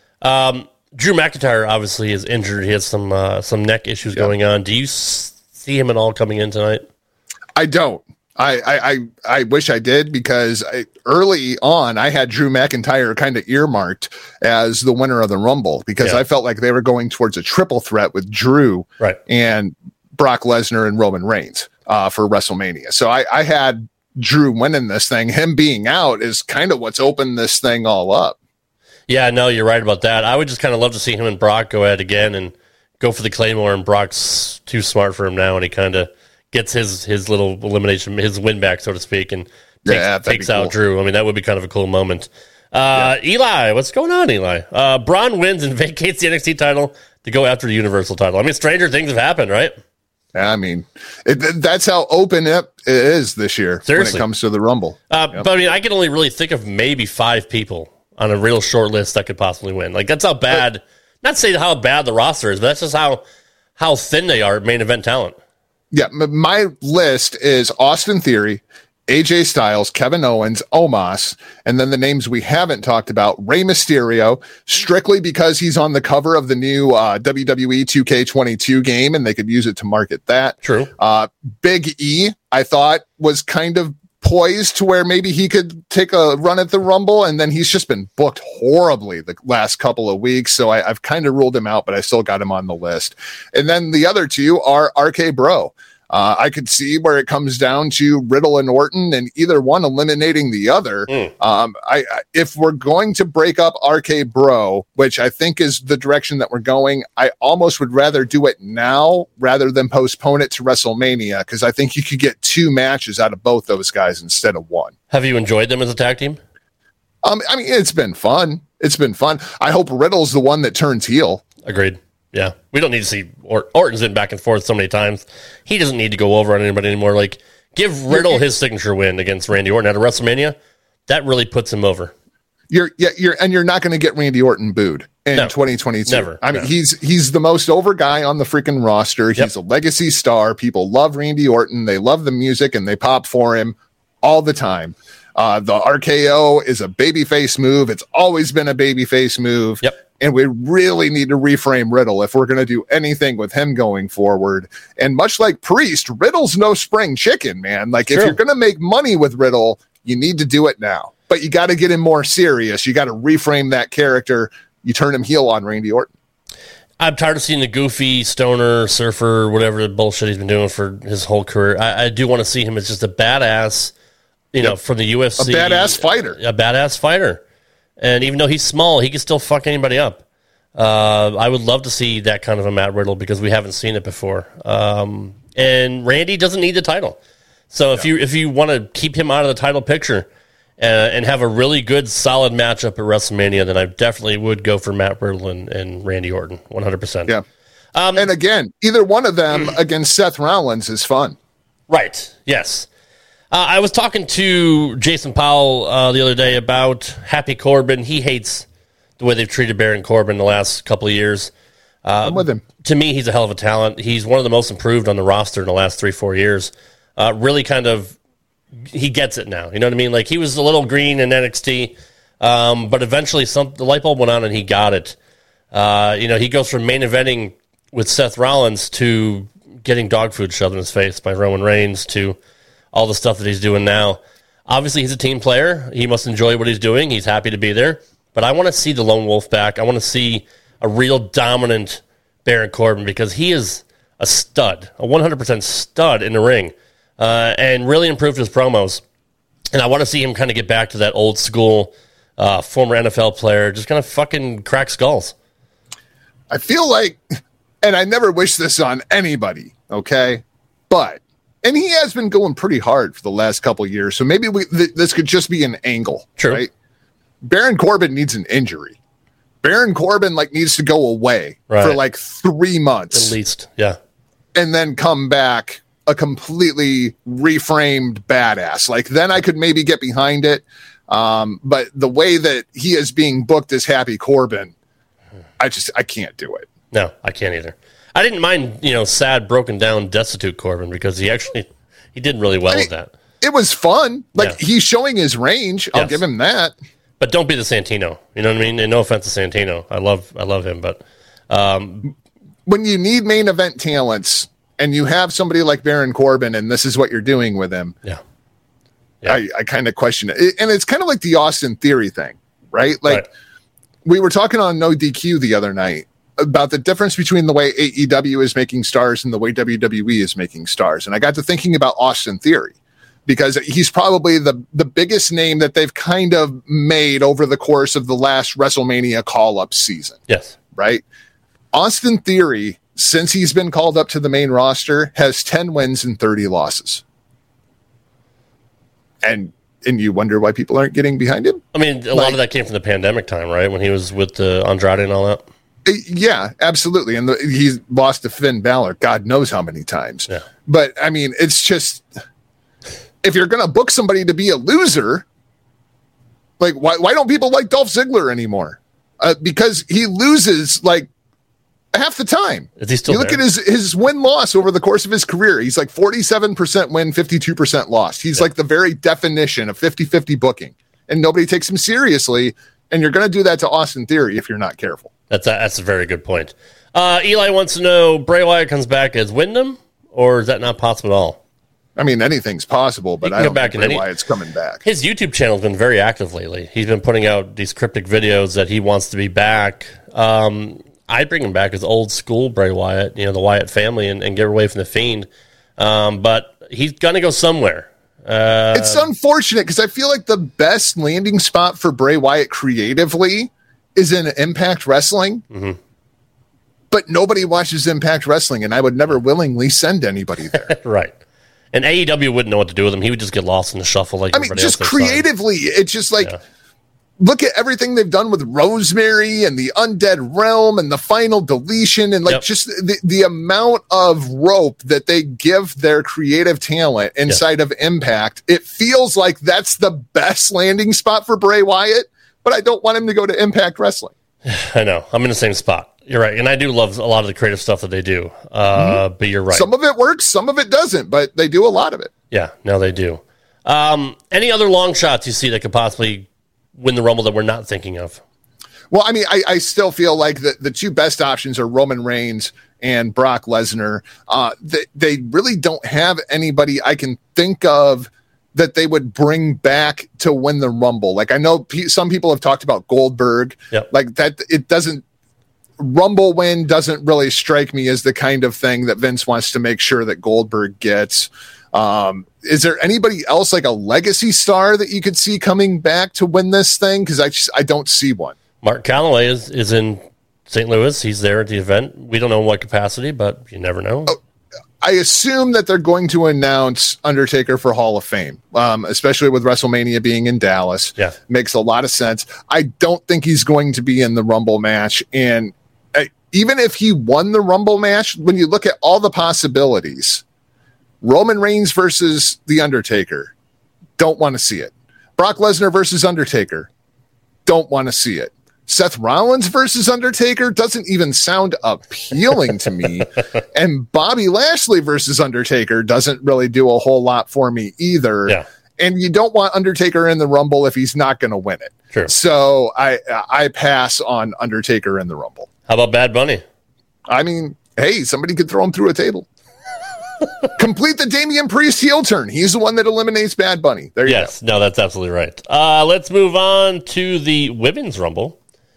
Um, Drew McIntyre obviously is injured. He has some uh, some neck issues yep. going on. Do you s- see him at all coming in tonight? I don't. I I, I, I wish I did, because I, early on I had Drew McIntyre kind of earmarked as the winner of the Rumble, because yeah. I felt like they were going towards a triple threat with Drew right. and Brock Lesnar and Roman Reigns uh, for WrestleMania. So I, I had Drew winning this thing. Him being out is kind of what's opened this thing all up. Yeah, no, you're right about that. I would just kind of love to see him and Brock go at it again and go for the Claymore, and Brock's too smart for him now, and he kind of gets his his little elimination, his win back, so to speak, and takes, yeah, takes cool. out Drew. I mean, that would be kind of a cool moment. Uh, yeah. Eli, what's going on, Eli? Uh, Braun wins and vacates the N X T title to go after the Universal title. I mean, stranger things have happened, right? I mean, it, that's how open it is this year. Seriously. When it comes to the Rumble. Uh, yep. But I mean, I can only really think of maybe five people on a real short list that could possibly win. Like, that's how bad, but, not saying how bad the roster is, but that's just how how thin they are at main event talent. Yeah, my list is Austin Theory, A J Styles, Kevin Owens, Omos, and then the names we haven't talked about, Rey Mysterio, strictly because he's on the cover of the new uh, W W E two K twenty-two game, and they could use it to market that. True. Uh, Big E, I thought, was kind of poised to where maybe he could take a run at the Rumble, and then he's just been booked horribly the last couple of weeks, so I, I've kind of ruled him out, but I still got him on the list. And then the other two are R K Bro. Uh, I could see where it comes down to Riddle and Orton, and either one eliminating the other. Mm. Um, I, I if we're going to break up R K Bro, which I think is the direction that we're going, I almost would rather do it now rather than postpone it to WrestleMania, because I think you could get two matches out of both those guys instead of one. Have you enjoyed them as a tag team? Um, I mean, it's been fun. It's been fun. I hope Riddle's the one that turns heel. Agreed. Yeah, we don't need to see or- Orton's been back and forth so many times. He doesn't need to go over on anybody anymore. Like, give Riddle his signature win against Randy Orton at a WrestleMania. That really puts him over. You're yeah, you're and you're not going to get Randy Orton booed in no, twenty twenty-two. Never. I mean, no. he's he's the most over guy on the freaking roster. He's yep. a legacy star. People love Randy Orton. They love the music and they pop for him all the time. Uh, the R K O is a babyface move. It's always been a babyface move. Yep. And we really need to reframe Riddle if we're going to do anything with him going forward. And much like Priest, Riddle's no spring chicken, man. Like, True. If you're going to make money with Riddle, you need to do it now. But you got to get him more serious. You got to reframe that character. You turn him heel on Randy Orton. I'm tired of seeing the goofy stoner, surfer, whatever bullshit he's been doing for his whole career. I, I do want to see him as just a badass, you know, from the U F C. A badass fighter. A, a badass fighter. And even though he's small, he can still fuck anybody up. Uh, I would love to see that kind of a Matt Riddle because we haven't seen it before. Um, and Randy doesn't need the title. So if yeah. you if you want to keep him out of the title picture uh, and have a really good, solid matchup at WrestleMania, then I definitely would go for Matt Riddle and, and Randy Orton, one hundred percent. Yeah. Um, and again, either one of them against Seth Rollins is fun. Right. Yes. Uh, I was talking to Jason Powell uh, the other day about Happy Corbin. He hates the way they've treated Baron Corbin the last couple of years. Uh, I'm with him. To me, he's a hell of a talent. He's one of the most improved on the roster in the last three, four years. Uh, really kind of, he gets it now. You know what I mean? Like, he was a little green in N X T, um, but eventually some the light bulb went on and he got it. Uh, you know, he goes from main eventing with Seth Rollins to getting dog food shoved in his face by Roman Reigns to all the stuff that he's doing now. Obviously, he's a team player. He must enjoy what he's doing. He's happy to be there. But I want to see the Lone Wolf back. I want to see a real dominant Baron Corbin because he is a stud, a one hundred percent stud in the ring, uh, and really improved his promos. And I want to see him kind of get back to that old school uh, former N F L player, just kind of fucking crack skulls. I feel like, and I never wish this on anybody, okay? But, and he has been going pretty hard for the last couple of years, so maybe we, th- this could just be an angle, True. Right? Baron Corbin needs an injury. Baron Corbin like needs to go away right. for like three months. At least, yeah. And then come back a completely reframed badass. Like, then I could maybe get behind it. Um, but the way that he is being booked as Happy Corbin, I just I can't do it. No, I can't either. I didn't mind, you know, sad, broken down, destitute Corbin because he actually he did really well I mean, with that. It was fun. Like Yeah. he's showing his range. I'll Yes. give him that. But don't be the Santino. You know what I mean? And no offense to Santino. I love I love him, but um, When you need main event talents and you have somebody like Baron Corbin and this is what you're doing with him, yeah. Yeah. I, I kind of question it. it. And it's kind of like the Austin Theory thing, right? Like Right. we were talking on No D Q the other night about the difference between the way A E W is making stars and the way W W E is making stars. And I got to thinking about Austin Theory because he's probably the, the biggest name that they've kind of made over the course of the last WrestleMania call-up season, Yes. right? Austin Theory, since he's been called up to the main roster, has ten wins and thirty losses. And and you wonder why people aren't getting behind him? I mean, a Like- lot of that came from the pandemic time, right? When he was with uh, Andrade and all that. Uh, Yeah, absolutely. And the, he's lost to Finn Balor, God knows how many times. Yeah. But I mean, it's just if you're going to book somebody to be a loser, like why why don't people like Dolph Ziggler anymore? Uh, because he loses like half the time. Is he still You look there? at his his win loss over the course of his career. He's like forty-seven percent win, fifty-two percent lost. He's Yeah. like the very definition of fifty-fifty booking, and nobody takes him seriously. And you're going to do that to Austin Theory if you're not careful. That's a, that's a very good point. Uh, Eli wants to know, Bray Wyatt comes back as Wyndham, or is that not possible at all? I mean, anything's possible, but can I come don't back think in Bray any- Wyatt's coming back. His YouTube channel's been very active lately. He's been putting out these cryptic videos that he wants to be back. Um, I'd bring him back as old school Bray Wyatt, you know, the Wyatt family, and, and get away from the Fiend. Um, but he's going to go somewhere. Uh, It's unfortunate because I feel like the best landing spot for Bray Wyatt creatively is in Impact Wrestling. Mm-hmm. But nobody watches Impact Wrestling, and I would never willingly send anybody there. right. And A E W wouldn't know what to do with him. He would just get lost in the shuffle like I mean, everybody just else. they signed. creatively, it's just like, Yeah. look at everything they've done with Rosemary and the Undead Realm and the Final Deletion and like Yep. just the, the amount of rope that they give their creative talent inside of Impact. It feels like that's the best landing spot for Bray Wyatt, but I don't want him to go to Impact Wrestling. I know. I'm in the same spot. You're right. And I do love a lot of the creative stuff that they do. Uh, But you're right. Some of it works, some of it doesn't, but they do a lot of it. Yeah, no, they do. Um, any other long shots you see that could possibly win the Rumble that we're not thinking of? Well, I mean, I, I still feel like the, the two best options are Roman Reigns and Brock Lesnar. Uh, they, they really don't have anybody I can think of that they would bring back to win the Rumble. Like I know pe- some people have talked about Goldberg. Yep. Like that, it doesn't. Rumble win doesn't really strike me as the kind of thing that Vince wants to make sure that Goldberg gets. Um, is there anybody else like a legacy star that you could see coming back to win this thing? Because I just I don't see one. Mark Calloway is, is in Saint Louis. He's there at the event. We don't know in what capacity, but you never know. Oh. I assume that they're going to announce Undertaker for Hall of Fame, um, especially with WrestleMania being in Dallas. Yeah. Makes a lot of sense. I don't think he's going to be in the Rumble match. And uh, even if he won the Rumble match, when you look at all the possibilities, Roman Reigns versus The Undertaker, don't want to see it. Brock Lesnar versus Undertaker, don't want to see it. Seth Rollins versus Undertaker doesn't even sound appealing to me. And Bobby Lashley versus Undertaker doesn't really do a whole lot for me either. Yeah. And you don't want Undertaker in the Rumble if he's not going to win it. True. So I I pass on Undertaker in the Rumble. How about Bad Bunny? I mean, hey, somebody could throw him through a table. Complete the Damian Priest heel turn. He's the one that eliminates Bad Bunny. There you Yes, no, that's absolutely right. Uh, let's move on to the Women's Rumble.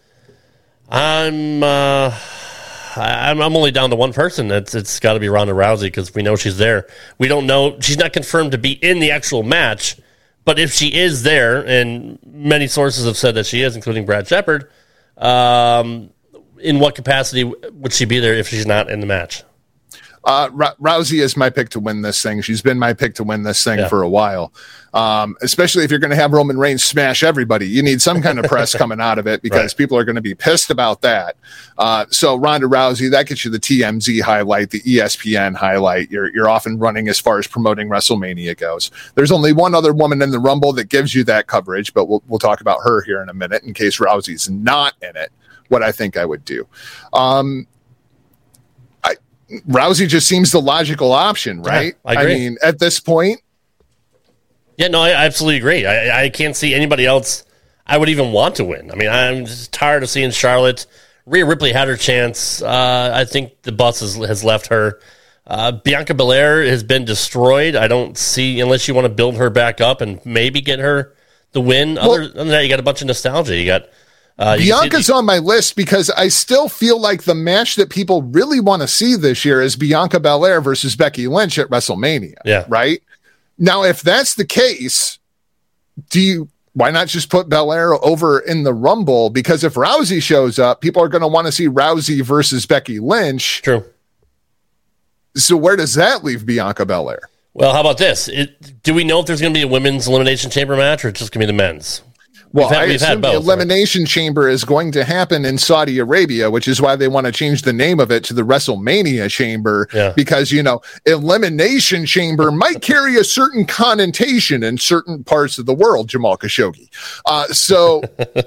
I'm uh, I'm I'm only down to one person. It's it's got to be Ronda Rousey because we know she's there. We don't know she's not confirmed to be in the actual match, but if she is there, and many sources have said that she is, including Brad Shepard, um, in what capacity would she be there if she's not in the match? Uh, R- Rousey is my pick to win this thing. She's been my pick to win this thing yeah. for a while. Um, especially if you're going to have Roman Reigns smash everybody, you need some kind of press coming out of it because right. people are going to be pissed about that. Uh, so Ronda Rousey, that gets you the T M Z highlight, the E S P N highlight. You're you're off and running as far as promoting WrestleMania goes. There's only one other woman in the Rumble that gives you that coverage, but we'll we'll talk about her here in a minute in case Rousey's not in it. What I think I would do. Um, I, Rousey just seems the logical option, right? Yeah, I, agree. I mean, at this point. Yeah, no, I absolutely agree. I, I can't see anybody else I would even want to win. I mean, I'm just tired of seeing Charlotte. Rhea Ripley had her chance. Uh, I think the bus has, has left her. Uh, Bianca Belair has been destroyed. I don't see, unless you want to build her back up and maybe get her the win. Well, Other than that, you got a bunch of nostalgia. You got uh, you Bianca's on my list because I still feel like the match that people really want to see this year is Bianca Belair versus Becky Lynch at WrestleMania. Yeah. Right? Now, if that's the case, do you why not just put Belair over in the Rumble? Because if Rousey shows up, people are going to want to see Rousey versus Becky Lynch. True. So where does that leave Bianca Belair? Well, how about this? It, do we know if there's going to be a women's elimination chamber match or it's just going to be the men's? Well, had, I assume both, the Elimination right? Chamber is going to happen in Saudi Arabia, which is why they want to change the name of it to the WrestleMania Chamber, yeah. because, you know, Elimination Chamber might carry a certain connotation in certain parts of the world, Jamal Khashoggi. Uh, so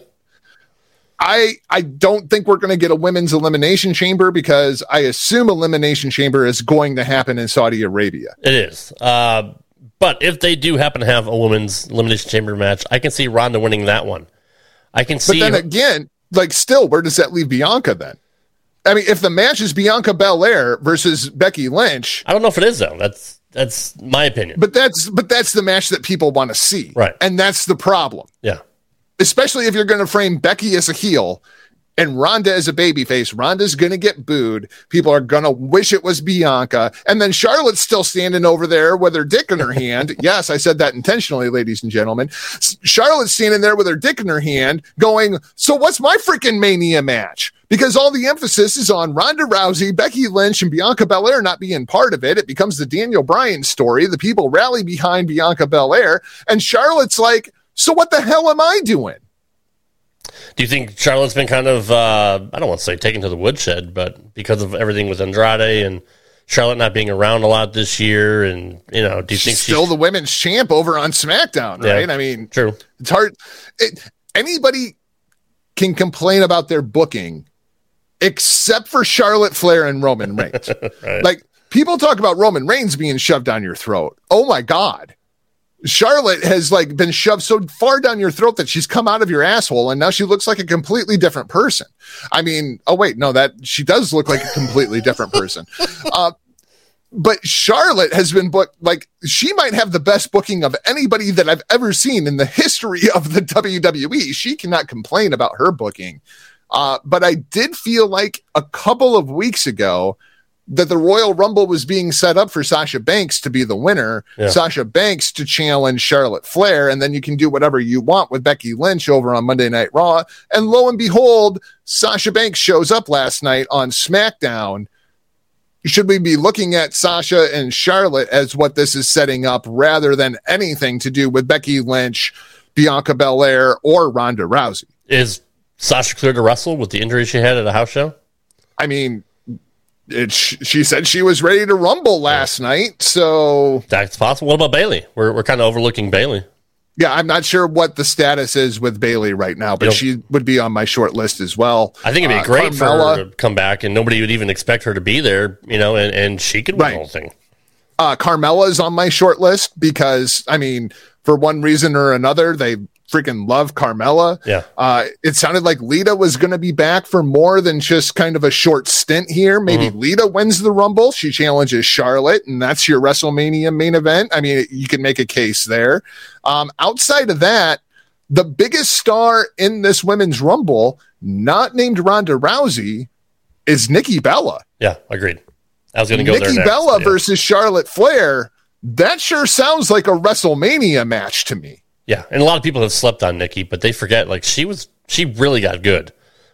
I I don't think we're going to get a women's Elimination Chamber because I assume Elimination Chamber is going to happen in Saudi Arabia. It is. Uh But if they do happen to have a women's Elimination Chamber match, I can see Ronda winning that one. I can see. But then again, like still, where does that leave Bianca then? I mean, if the match is Bianca Belair versus Becky Lynch, I don't know if it is though. That's that's my opinion. But that's but that's the match that people want to see, right? And that's the problem. Yeah. Especially if you're going to frame Becky as a heel and Ronda as a babyface. Ronda's going to get booed. People are going to wish it was Bianca. And then Charlotte's still standing over there with her dick in her hand. Yes, I said that intentionally, ladies and gentlemen. Charlotte's standing there with her dick in her hand going, so what's my freaking Mania match? Because all the emphasis is on Ronda Rousey, Becky Lynch, and Bianca Belair not being part of it. It becomes the Daniel Bryan story. The people rally behind Bianca Belair. And Charlotte's like, so what the hell am I doing? Do you think Charlotte's been kind of, uh, I don't want to say taken to the woodshed, but because of everything with Andrade and Charlotte not being around a lot this year, and, you know, do you she's think still she's the women's champ over on SmackDown, right? Yeah, I mean, true. It's hard. It, anybody can complain about their booking except for Charlotte Flair and Roman Reigns. Right. Like, people talk about Roman Reigns being shoved down your throat. Oh my God. Charlotte has like been shoved so far down your throat that she's come out of your asshole and now she looks like a completely different person. I mean, oh wait, no, that she does look like a completely different person. Uh, but Charlotte has been booked like she might have the best booking of anybody that I've ever seen in the history of the W W E. She cannot complain about her booking. Uh, but I did feel like a couple of weeks ago that the Royal Rumble was being set up for Sasha Banks to be the winner, yeah. Sasha Banks to challenge Charlotte Flair, and then you can do whatever you want with Becky Lynch over on Monday Night Raw. And lo and behold, Sasha Banks shows up last night on SmackDown. Should we be looking at Sasha and Charlotte as what this is setting up rather than anything to do with Becky Lynch, Bianca Belair, or Ronda Rousey? Is Sasha cleared to wrestle with the injury she had at a house show? I mean, It, she said she was ready to rumble last yeah. night, so that's possible. What about Bayley? We're we're kind of overlooking Bayley. Yeah, I'm not sure what the status is with Bayley right now, but you know, she would be on my short list as well. I think it'd be uh, great Carmella, for her to come back, and nobody would even expect her to be there, you know, and, and she could win right. the whole thing. Uh, Carmella is on my short list because, I mean, for one reason or another, they freaking love Carmella. Yeah. Uh, it sounded like Lita was going to be back for more than just kind of a short stint here. Maybe mm-hmm. Lita wins the Rumble. She challenges Charlotte, and that's your WrestleMania main event. I mean, you can make a case there. Um, outside of that, the biggest star in this women's Rumble, not named Ronda Rousey, is Nikki Bella. Yeah, agreed. I was going to go Nikki there next. Bella yeah. versus Charlotte Flair. That sure sounds like a WrestleMania match to me. Yeah, and a lot of people have slept on Nikki, but they forget, like, she was, she really got good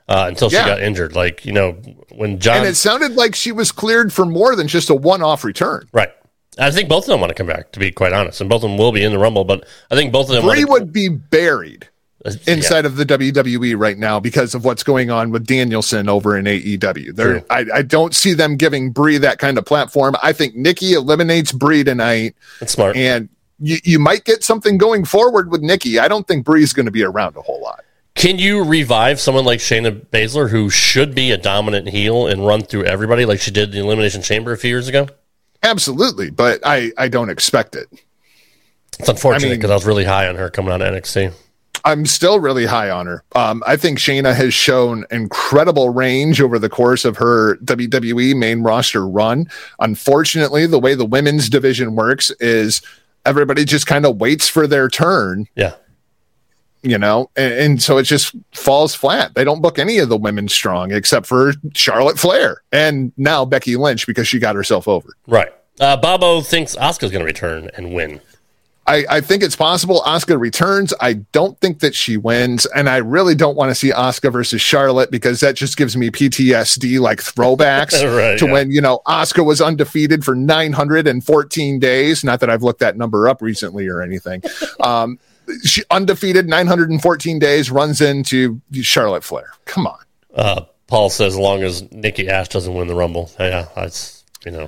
uh, until she Yeah. got injured. Like, you know, when John... And it sounded like she was cleared for more than just a one-off return. Right. I think both of them want to come back, to be quite honest. And both of them will be in the Rumble, but I think both of them... Brie want to... would be buried inside yeah. of the W W E right now because of what's going on with Danielson over in A E W. There, I, I don't see them giving Brie that kind of platform. I think Nikki eliminates Brie tonight. That's smart. And you, you might get something going forward with Nikki. I don't think Brie's going to be around a whole lot. Can you revive someone like Shayna Baszler, who should be a dominant heel and run through everybody like she did in the Elimination Chamber a few years ago? Absolutely, but I, I don't expect it. It's unfortunate I mean, because I was really high on her coming out of N X T. I'm still really high on her. Um, I think Shayna has shown incredible range over the course of her W W E main roster run. Unfortunately, the way the women's division works is everybody just kind of waits for their turn. Yeah. You know, and, and so it just falls flat. They don't book any of the women strong except for Charlotte Flair and now Becky Lynch because she got herself over. Right. Uh, Bobo thinks Asuka's going to return and win. I, I think it's possible Asuka returns. I don't think that she wins, and I really don't want to see Asuka versus Charlotte because that just gives me P T S D like throwbacks right, to yeah. when, you know, Asuka was undefeated for nine hundred fourteen days. Not that I've looked that number up recently or anything. Um, she undefeated nine hundred fourteen days, runs into Charlotte Flair. Come on. Uh, Paul says, as long as Nikki Ash doesn't win the Rumble. Yeah, that's, you know.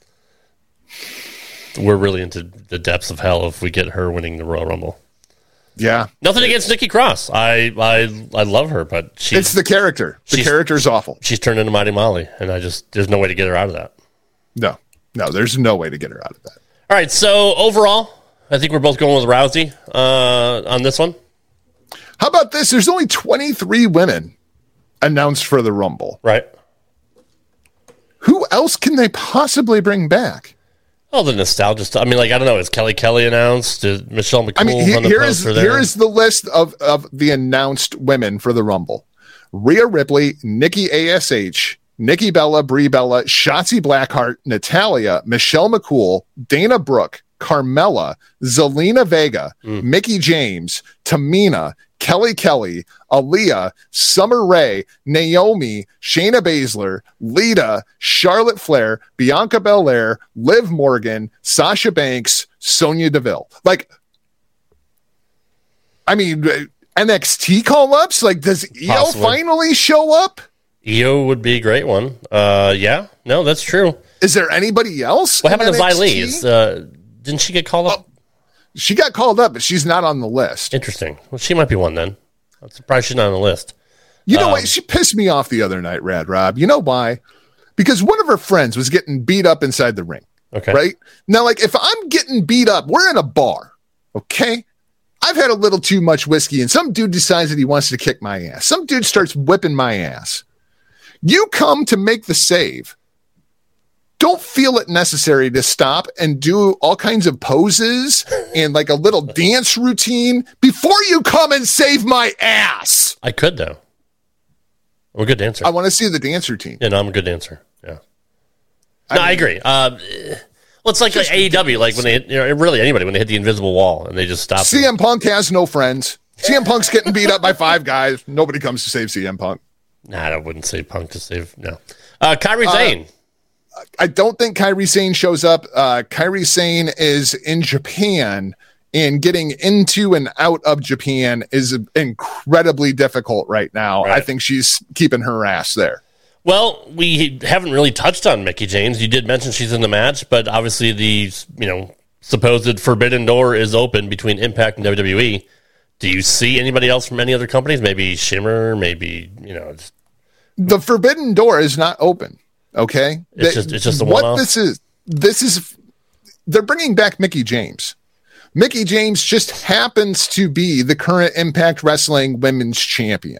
We're really into the depths of hell if we get her winning the Royal Rumble. Yeah. Nothing against Nikki Cross. I I I love her, but she It's the character. The character's awful. She's turned into Mighty Molly, and I just there's no way to get her out of that. No. No, there's no way to get her out of that. All right, so overall, I think we're both going with Rousey uh, on this one. How about this? There's only twenty-three women announced for the Rumble. Right. Who else can they possibly bring back? Oh, the nostalgia stuff. I mean, like, I don't know. Is Kelly Kelly announced? Is Michelle McCool I mean, he, on the here post is for there? here is the list of, of the announced women for the Rumble: Rhea Ripley, Nikki A S H, Nikki Bella, Brie Bella, Shotzi Blackheart, Natalia, Michelle McCool, Dana Brooke, Carmella, Zelina Vega, mm. Mickie James, Tamina, Kelly Kelly, Aaliyah, Summer Rae, Naomi, Shayna Baszler, Lita, Charlotte Flair, Bianca Belair, Liv Morgan, Sasha Banks, Sonya Deville. Like, I mean, N X T call-ups? Like, does E O Possibly. finally show up? E O would be a great one. Uh, yeah, no, that's true. Is there anybody else? What happened to Xylee? Is, uh, didn't she get called up? Oh, she got called up, but she's not on the list. Interesting. Well, she might be one then. I'm surprised she's not on the list. You know um, what? She pissed me off the other night, Rad Rob. You know why? Because one of her friends was getting beat up inside the ring. Okay. Right? Now, like, if I'm getting beat up, we're in a bar. Okay? I've had a little too much whiskey, and some dude decides that he wants to kick my ass. Some dude starts whipping my ass. You come to make the save. Don't feel it necessary to stop and do all kinds of poses and like a little dance routine before you come and save my ass. I could, though. I'm a good dancer. I want to see the dance routine. Yeah, no, I'm a good dancer. Yeah. I No, mean, I agree. Uh, well, it's like, like A E W, like when they hit, you know, really anybody, when they hit the invisible wall and they just stop. C M Punk has no friends. C M Punk's getting beat up by five guys. Nobody comes to save C M Punk. Nah, I wouldn't say Punk to save. No. Uh, Kairi Sane. Uh, I don't think Kairi Sane shows up. Uh, Kairi Sane is in Japan, and getting into and out of Japan is incredibly difficult right now. Right. I think she's keeping her ass there. Well, we haven't really touched on Mickie James. You did mention she's in the match, but obviously the, you know, supposed forbidden door is open between Impact and W W E. Do you see anybody else from any other companies? Maybe Shimmer, maybe, you know. Just... The forbidden door is not open. Okay, it's just it's just a what one-off? this is. This is they're bringing back Mickie James. Mickie James just happens to be the current Impact Wrestling Women's Champion.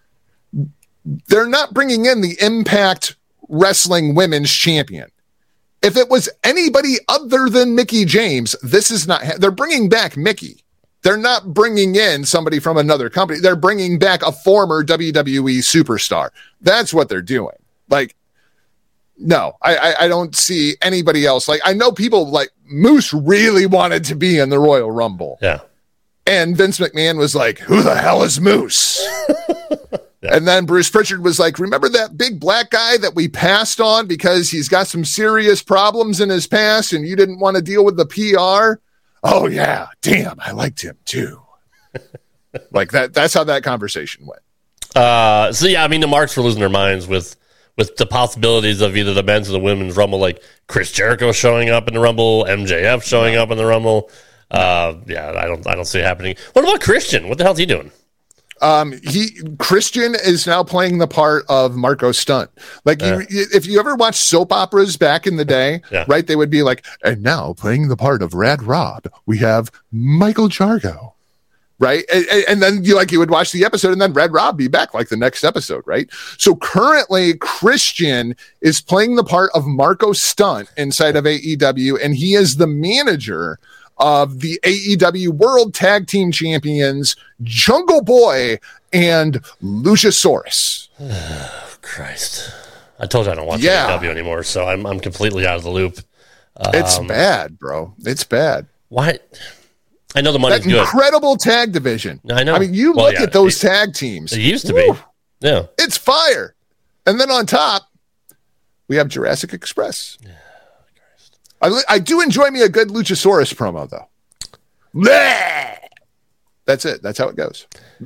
They're not bringing in the Impact Wrestling Women's Champion. If it was anybody other than Mickie James, this is not. They're bringing back Mickie. They're not bringing in somebody from another company. They're bringing back a former W W E superstar. That's what they're doing. Like. No, I, I I don't see anybody else. Like, I know people like Moose really wanted to be in the Royal Rumble. Yeah. And Vince McMahon was like, who the hell is Moose? Yeah. And then Bruce Pritchard was like, remember that big black guy that we passed on because he's got some serious problems in his past and you didn't want to deal with the P R? Oh, yeah. Damn, I liked him too. Like that. That's how that conversation went. Uh, so, yeah, I mean, the marks were losing their minds with with the possibilities of either the men's or the women's Rumble, like Chris Jericho showing up in the Rumble, M J F showing up in the Rumble. Uh, yeah, I don't I don't see it happening. What about Christian? What the hell's he doing? Um, he Christian is now playing the part of Marco Stunt. Like uh, you, if you ever watched soap operas back in the day, yeah. right? They would be like, and now playing the part of Rad Rob, we have Michael Jargo, right? And, and then you like you would watch the episode, and then Red Rob be back like the next episode, right? So currently, Christian is playing the part of Marco Stunt inside of A E W, and he is the manager of the A E W World Tag Team Champions, Jungle Boy and Luchasaurus. Oh, Christ. I told you I don't watch yeah. A E W anymore, so I'm I'm completely out of the loop. Um, it's bad, bro. It's bad. Why? I know the money's that good. Incredible tag division. I know. I mean, you well, look yeah, at those it, tag teams. It used to Woo, be. Yeah. It's fire. And then on top, we have Jurassic Express. Yeah. I, I do enjoy me a good Luchasaurus promo, though. Bleh! That's it. That's how it goes.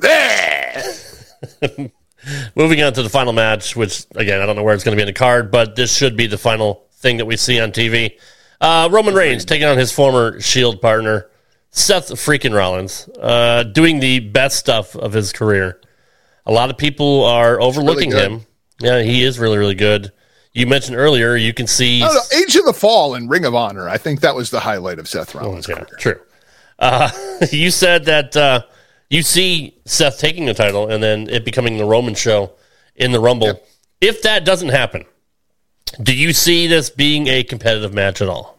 Moving on to the final match, which, again, I don't know where it's going to be in the card, but this should be the final thing that we see on T V. Uh, Roman Reigns taking on his former Shield partner, Seth freaking Rollins, uh, doing the best stuff of his career. A lot of people are overlooking really him. Yeah, he is really, really good. You mentioned earlier, you can see... I don't know, Age of the Fall and Ring of Honor. I think that was the highlight of Seth Rollins' yeah, career. True. Uh, you said that uh, you see Seth taking the title and then it becoming the Roman show in the Rumble. Yep. If that doesn't happen, do you see this being a competitive match at all?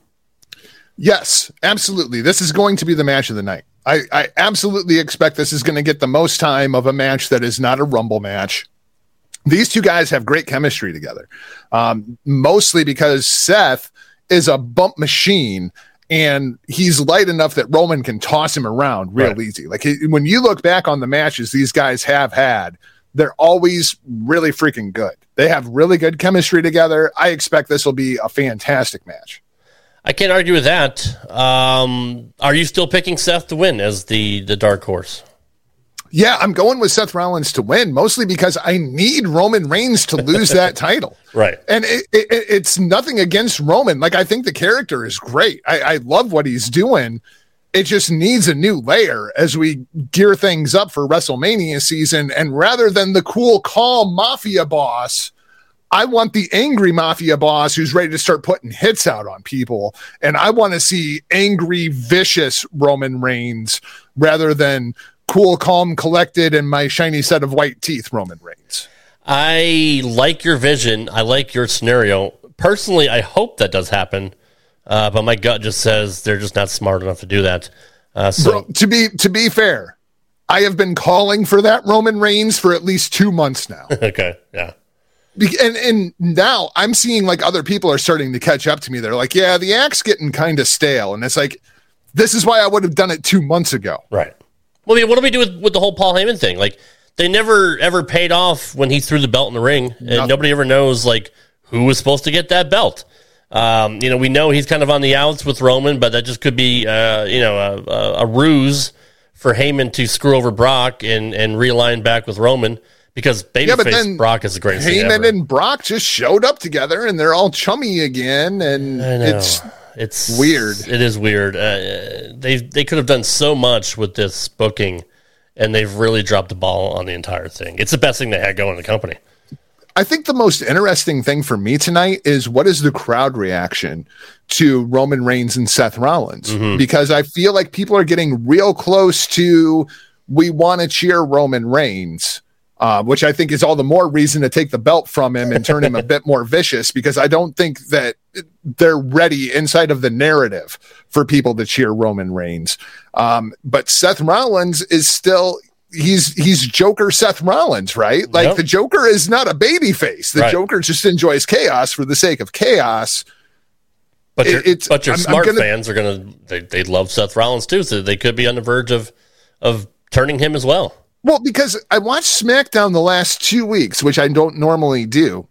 Yes, absolutely. This is going to be the match of the night. I, I absolutely expect this is going to get the most time of a match that is not a Rumble match. These two guys have great chemistry together, um, mostly because Seth is a bump machine and he's light enough that Roman can toss him around real right. easy. Like he, when you look back on the matches these guys have had, they're always really freaking good. They have really good chemistry together. I expect this will be a fantastic match. I can't argue with that. Um, are you still picking Seth to win as the, the dark horse? Yeah, I'm going with Seth Rollins to win, mostly because I need Roman Reigns to lose that title. Right. And it, it, it's nothing against Roman. Like, I think the character is great. I, I love what he's doing. It just needs a new layer as we gear things up for WrestleMania season. And rather than the cool, calm mafia boss, I want the angry mafia boss who's ready to start putting hits out on people. And I want to see angry, vicious Roman Reigns rather than cool, calm, collected, and my shiny set of white teeth Roman Reigns. I like your vision. I like your scenario. Personally, I hope that does happen, uh, but my gut just says they're just not smart enough to do that. Uh, so Bro, to be to be fair, I have been calling for that Roman Reigns for at least two months now. Okay, yeah. Be- and and now I'm seeing like other people are starting to catch up to me. They're like, yeah, the act's getting kind of stale, and it's like, this is why I would have done it two months ago. Right. Well, I mean, what do we do with, with the whole Paul Heyman thing? Like, they never ever paid off when he threw the belt in the ring, and Nothing. Nobody ever knows like who was supposed to get that belt. Um, you know, we know he's kind of on the outs with Roman, but that just could be uh, you know a, a, a ruse for Heyman to screw over Brock and and realign back with Roman because babyface yeah, Brock is the greatest thing ever. Heyman and Brock just showed up together, and they're all chummy again, and it's. It's weird. It is weird. Uh, they they could have done so much with this booking, and they've really dropped the ball on the entire thing. It's the best thing they had going in the company. I think the most interesting thing for me tonight is what is the crowd reaction to Roman Reigns and Seth Rollins? Mm-hmm. Because I feel like people are getting real close to we want to cheer Roman Reigns. Uh, which I think is all the more reason to take the belt from him and turn him a bit more vicious, because I don't think that they're ready inside of the narrative for people to cheer Roman Reigns. Um, but Seth Rollins is still, he's, he's Joker Seth Rollins, right? Like yep. The Joker is not a baby face. The right. Joker just enjoys chaos for the sake of chaos. But your, it's, but your I'm, smart I'm gonna, fans are going to, they, they love Seth Rollins too. So they could be on the verge of, of turning him as well. Well, because I watched SmackDown the last two weeks, which I don't normally do.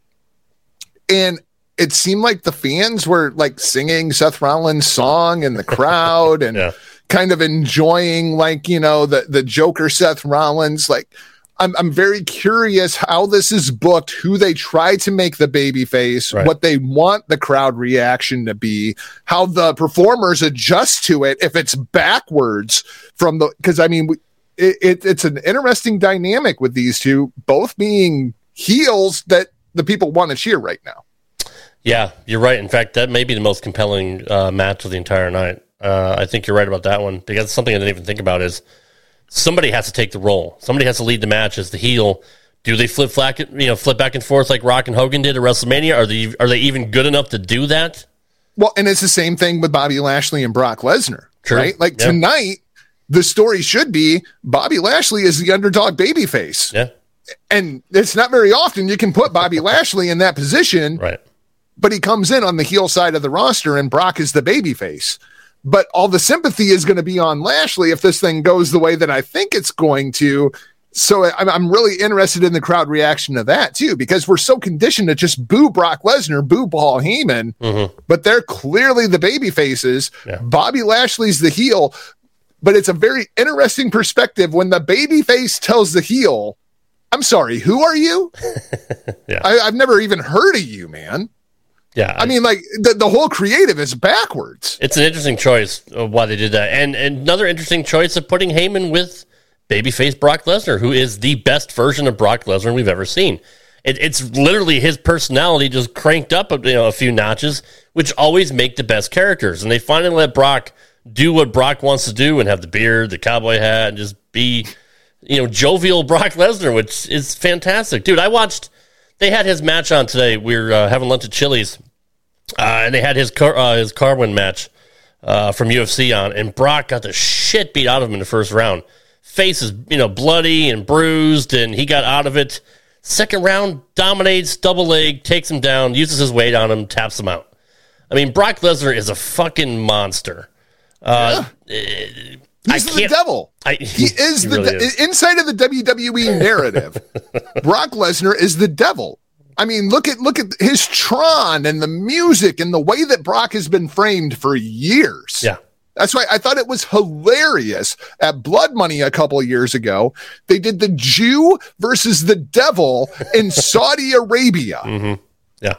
And it seemed like the fans were like singing Seth Rollins' song in the crowd and yeah. kind of enjoying like, you know, the, the Joker Seth Rollins. Like, I'm, I'm very curious how this is booked, who they try to make the babyface, right. what they want the crowd reaction to be, how the performers adjust to it. If it's backwards from the, cause I mean, it, it, it's an interesting dynamic with these two, both being heels that the people want to cheer right now. Yeah, you're right. In fact, that may be the most compelling uh, match of the entire night. Uh, I think you're right about that one, because something I didn't even think about is somebody has to take the role. Somebody has to lead the match as the heel. Do they flip flack, you know, flip back and forth like Rock and Hogan did at WrestleMania? Are they are they even good enough to do that? Well, and it's the same thing with Bobby Lashley and Brock Lesnar, True. right? Like yeah. tonight, the story should be Bobby Lashley is the underdog babyface. Yeah. And it's not very often you can put Bobby Lashley in that position. Right. But he comes in on the heel side of the roster and Brock is the babyface. But all the sympathy is going to be on Lashley if this thing goes the way that I think it's going to. So I'm, I'm really interested in the crowd reaction to that too, because we're so conditioned to just boo Brock Lesnar, boo Paul Heyman, mm-hmm. but they're clearly the baby faces. Yeah. Bobby Lashley's the heel, but it's a very interesting perspective when the baby face tells the heel, I'm sorry, who are you? yeah. I, I've never even heard of you, man. Yeah, I, I mean, like the, the whole creative is backwards. It's an interesting choice of why they did that, and, and another interesting choice of putting Heyman with babyface Brock Lesnar, who is the best version of Brock Lesnar we've ever seen. It, it's literally his personality just cranked up a, you know, a few notches, which always make the best characters. And they finally let Brock do what Brock wants to do and have the beard, the cowboy hat, and just be, you know, jovial Brock Lesnar, which is fantastic, dude. I watched. They had his match on today. We were uh, having lunch at Chili's, uh, and they had his car, uh, his Carwin match uh, from U F C on, and Brock got the shit beat out of him in the first round. Face is, you know, bloody and bruised, and he got out of it. Second round, dominates, double leg, takes him down, uses his weight on him, taps him out. I mean, Brock Lesnar is a fucking monster. Uh, yeah. He's the devil. I, he is he the really de- is. Inside of the W W E narrative. Brock Lesnar is the devil. I mean, look at look at his Tron and the music and the way that Brock has been framed for years. Yeah, that's why I thought it was hilarious at Blood Money a couple of years ago. They did the Jew versus the devil in Saudi Arabia. Mm-hmm. Yeah.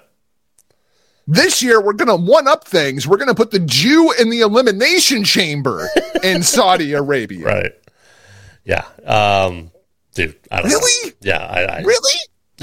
This year, we're going to one-up things. We're going to put the Jew in the Elimination Chamber in Saudi Arabia. Right. Yeah. Um, dude, I don't really? know. Yeah. I, I, really?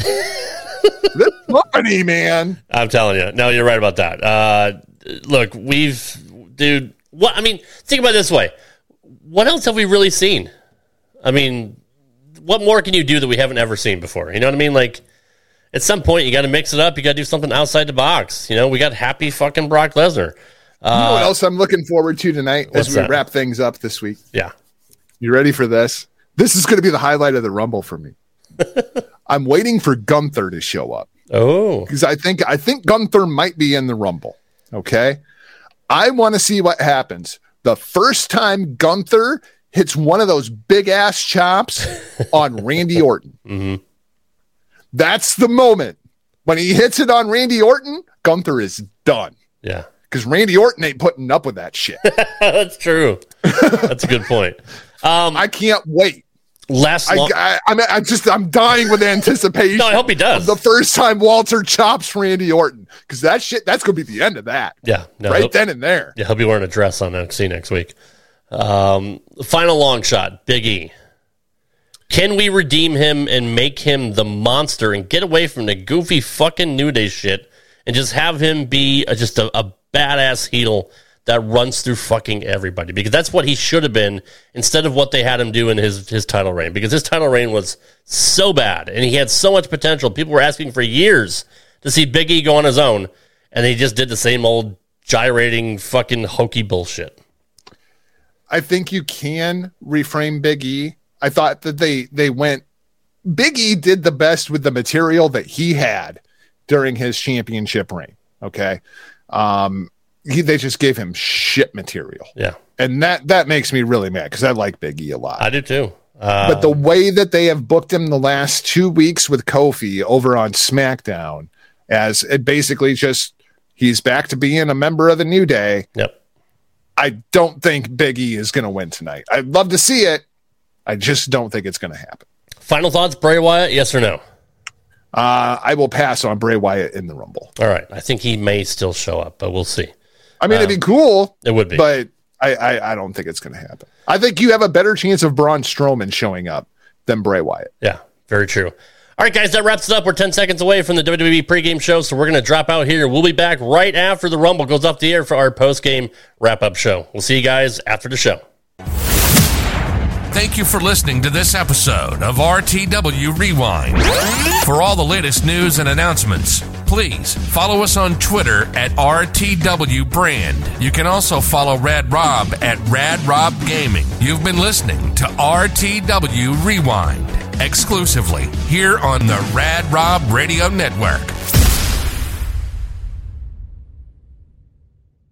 This company, man. I'm telling you. No, you're right about that. Uh, look, we've, dude, what, I mean, think about it this way. What else have we really seen? I mean, what more can you do that we haven't ever seen before? You know what I mean? Like, at some point, you got to mix it up. You got to do something outside the box. You know, we got happy fucking Brock Lesnar. Uh, you know what else I'm looking forward to tonight as we that? wrap things up this week? Yeah. You ready for this? This is going to be the highlight of the Rumble for me. I'm waiting for Gunther to show up. Oh. Because I think, I think Gunther might be in the Rumble. Okay? I want to see what happens. The first time Gunther hits one of those big-ass chops on Randy Orton. Mm-hmm. That's the moment when he hits it on Randy Orton. Gunther is done. Yeah, because Randy Orton ain't putting up with that shit. That's true. That's a good point. Um, I can't wait. Last, long- I, I, I'm, I'm just, I'm dying with anticipation. No, I hope he does. The first time Walter chops Randy Orton, because that shit, that's gonna be the end of that. Yeah, no, right then and there. Yeah, he'll be wearing a dress on N X T next week. Um, final long shot, Big E. Can we redeem him and make him the monster and get away from the goofy fucking New Day shit and just have him be a, just a, a badass heel that runs through fucking everybody? Because that's what he should have been instead of what they had him do in his, his title reign. Because his title reign was so bad and he had so much potential. People were asking for years to see Big E go on his own, and he just did the same old gyrating fucking hokey bullshit. I think you can reframe Big E. I thought that they they went Big E did the best with the material that he had during his championship reign. Okay. Um, he, they just gave him shit material. Yeah. And that, that makes me really mad because I like Big E a lot. I do too. Um, but the way that they have booked him the last two weeks with Kofi over on SmackDown, as it basically just he's back to being a member of the New Day. Yep. I don't think Big E is going to win tonight. I'd love to see it. I just don't think it's going to happen. Final thoughts, Bray Wyatt, yes or no? Uh, I will pass on Bray Wyatt in the Rumble. All right. I think he may still show up, but we'll see. I mean, um, it'd be cool. It would be. But I, I, I don't think it's going to happen. I think you have a better chance of Braun Strowman showing up than Bray Wyatt. Yeah, very true. All right, guys, that wraps it up. We're ten seconds away from the W W E pregame show, so we're going to drop out here. We'll be back right after the Rumble goes off the air for our postgame wrap-up show. We'll see you guys after the show. Thank you for listening to this episode of R T W Rewind. For all the latest news and announcements, please follow us on Twitter at R T W Brand. You can also follow Rad Rob at Rad Rob Gaming. You've been listening to R T W Rewind exclusively here on the Rad Rob Radio Network.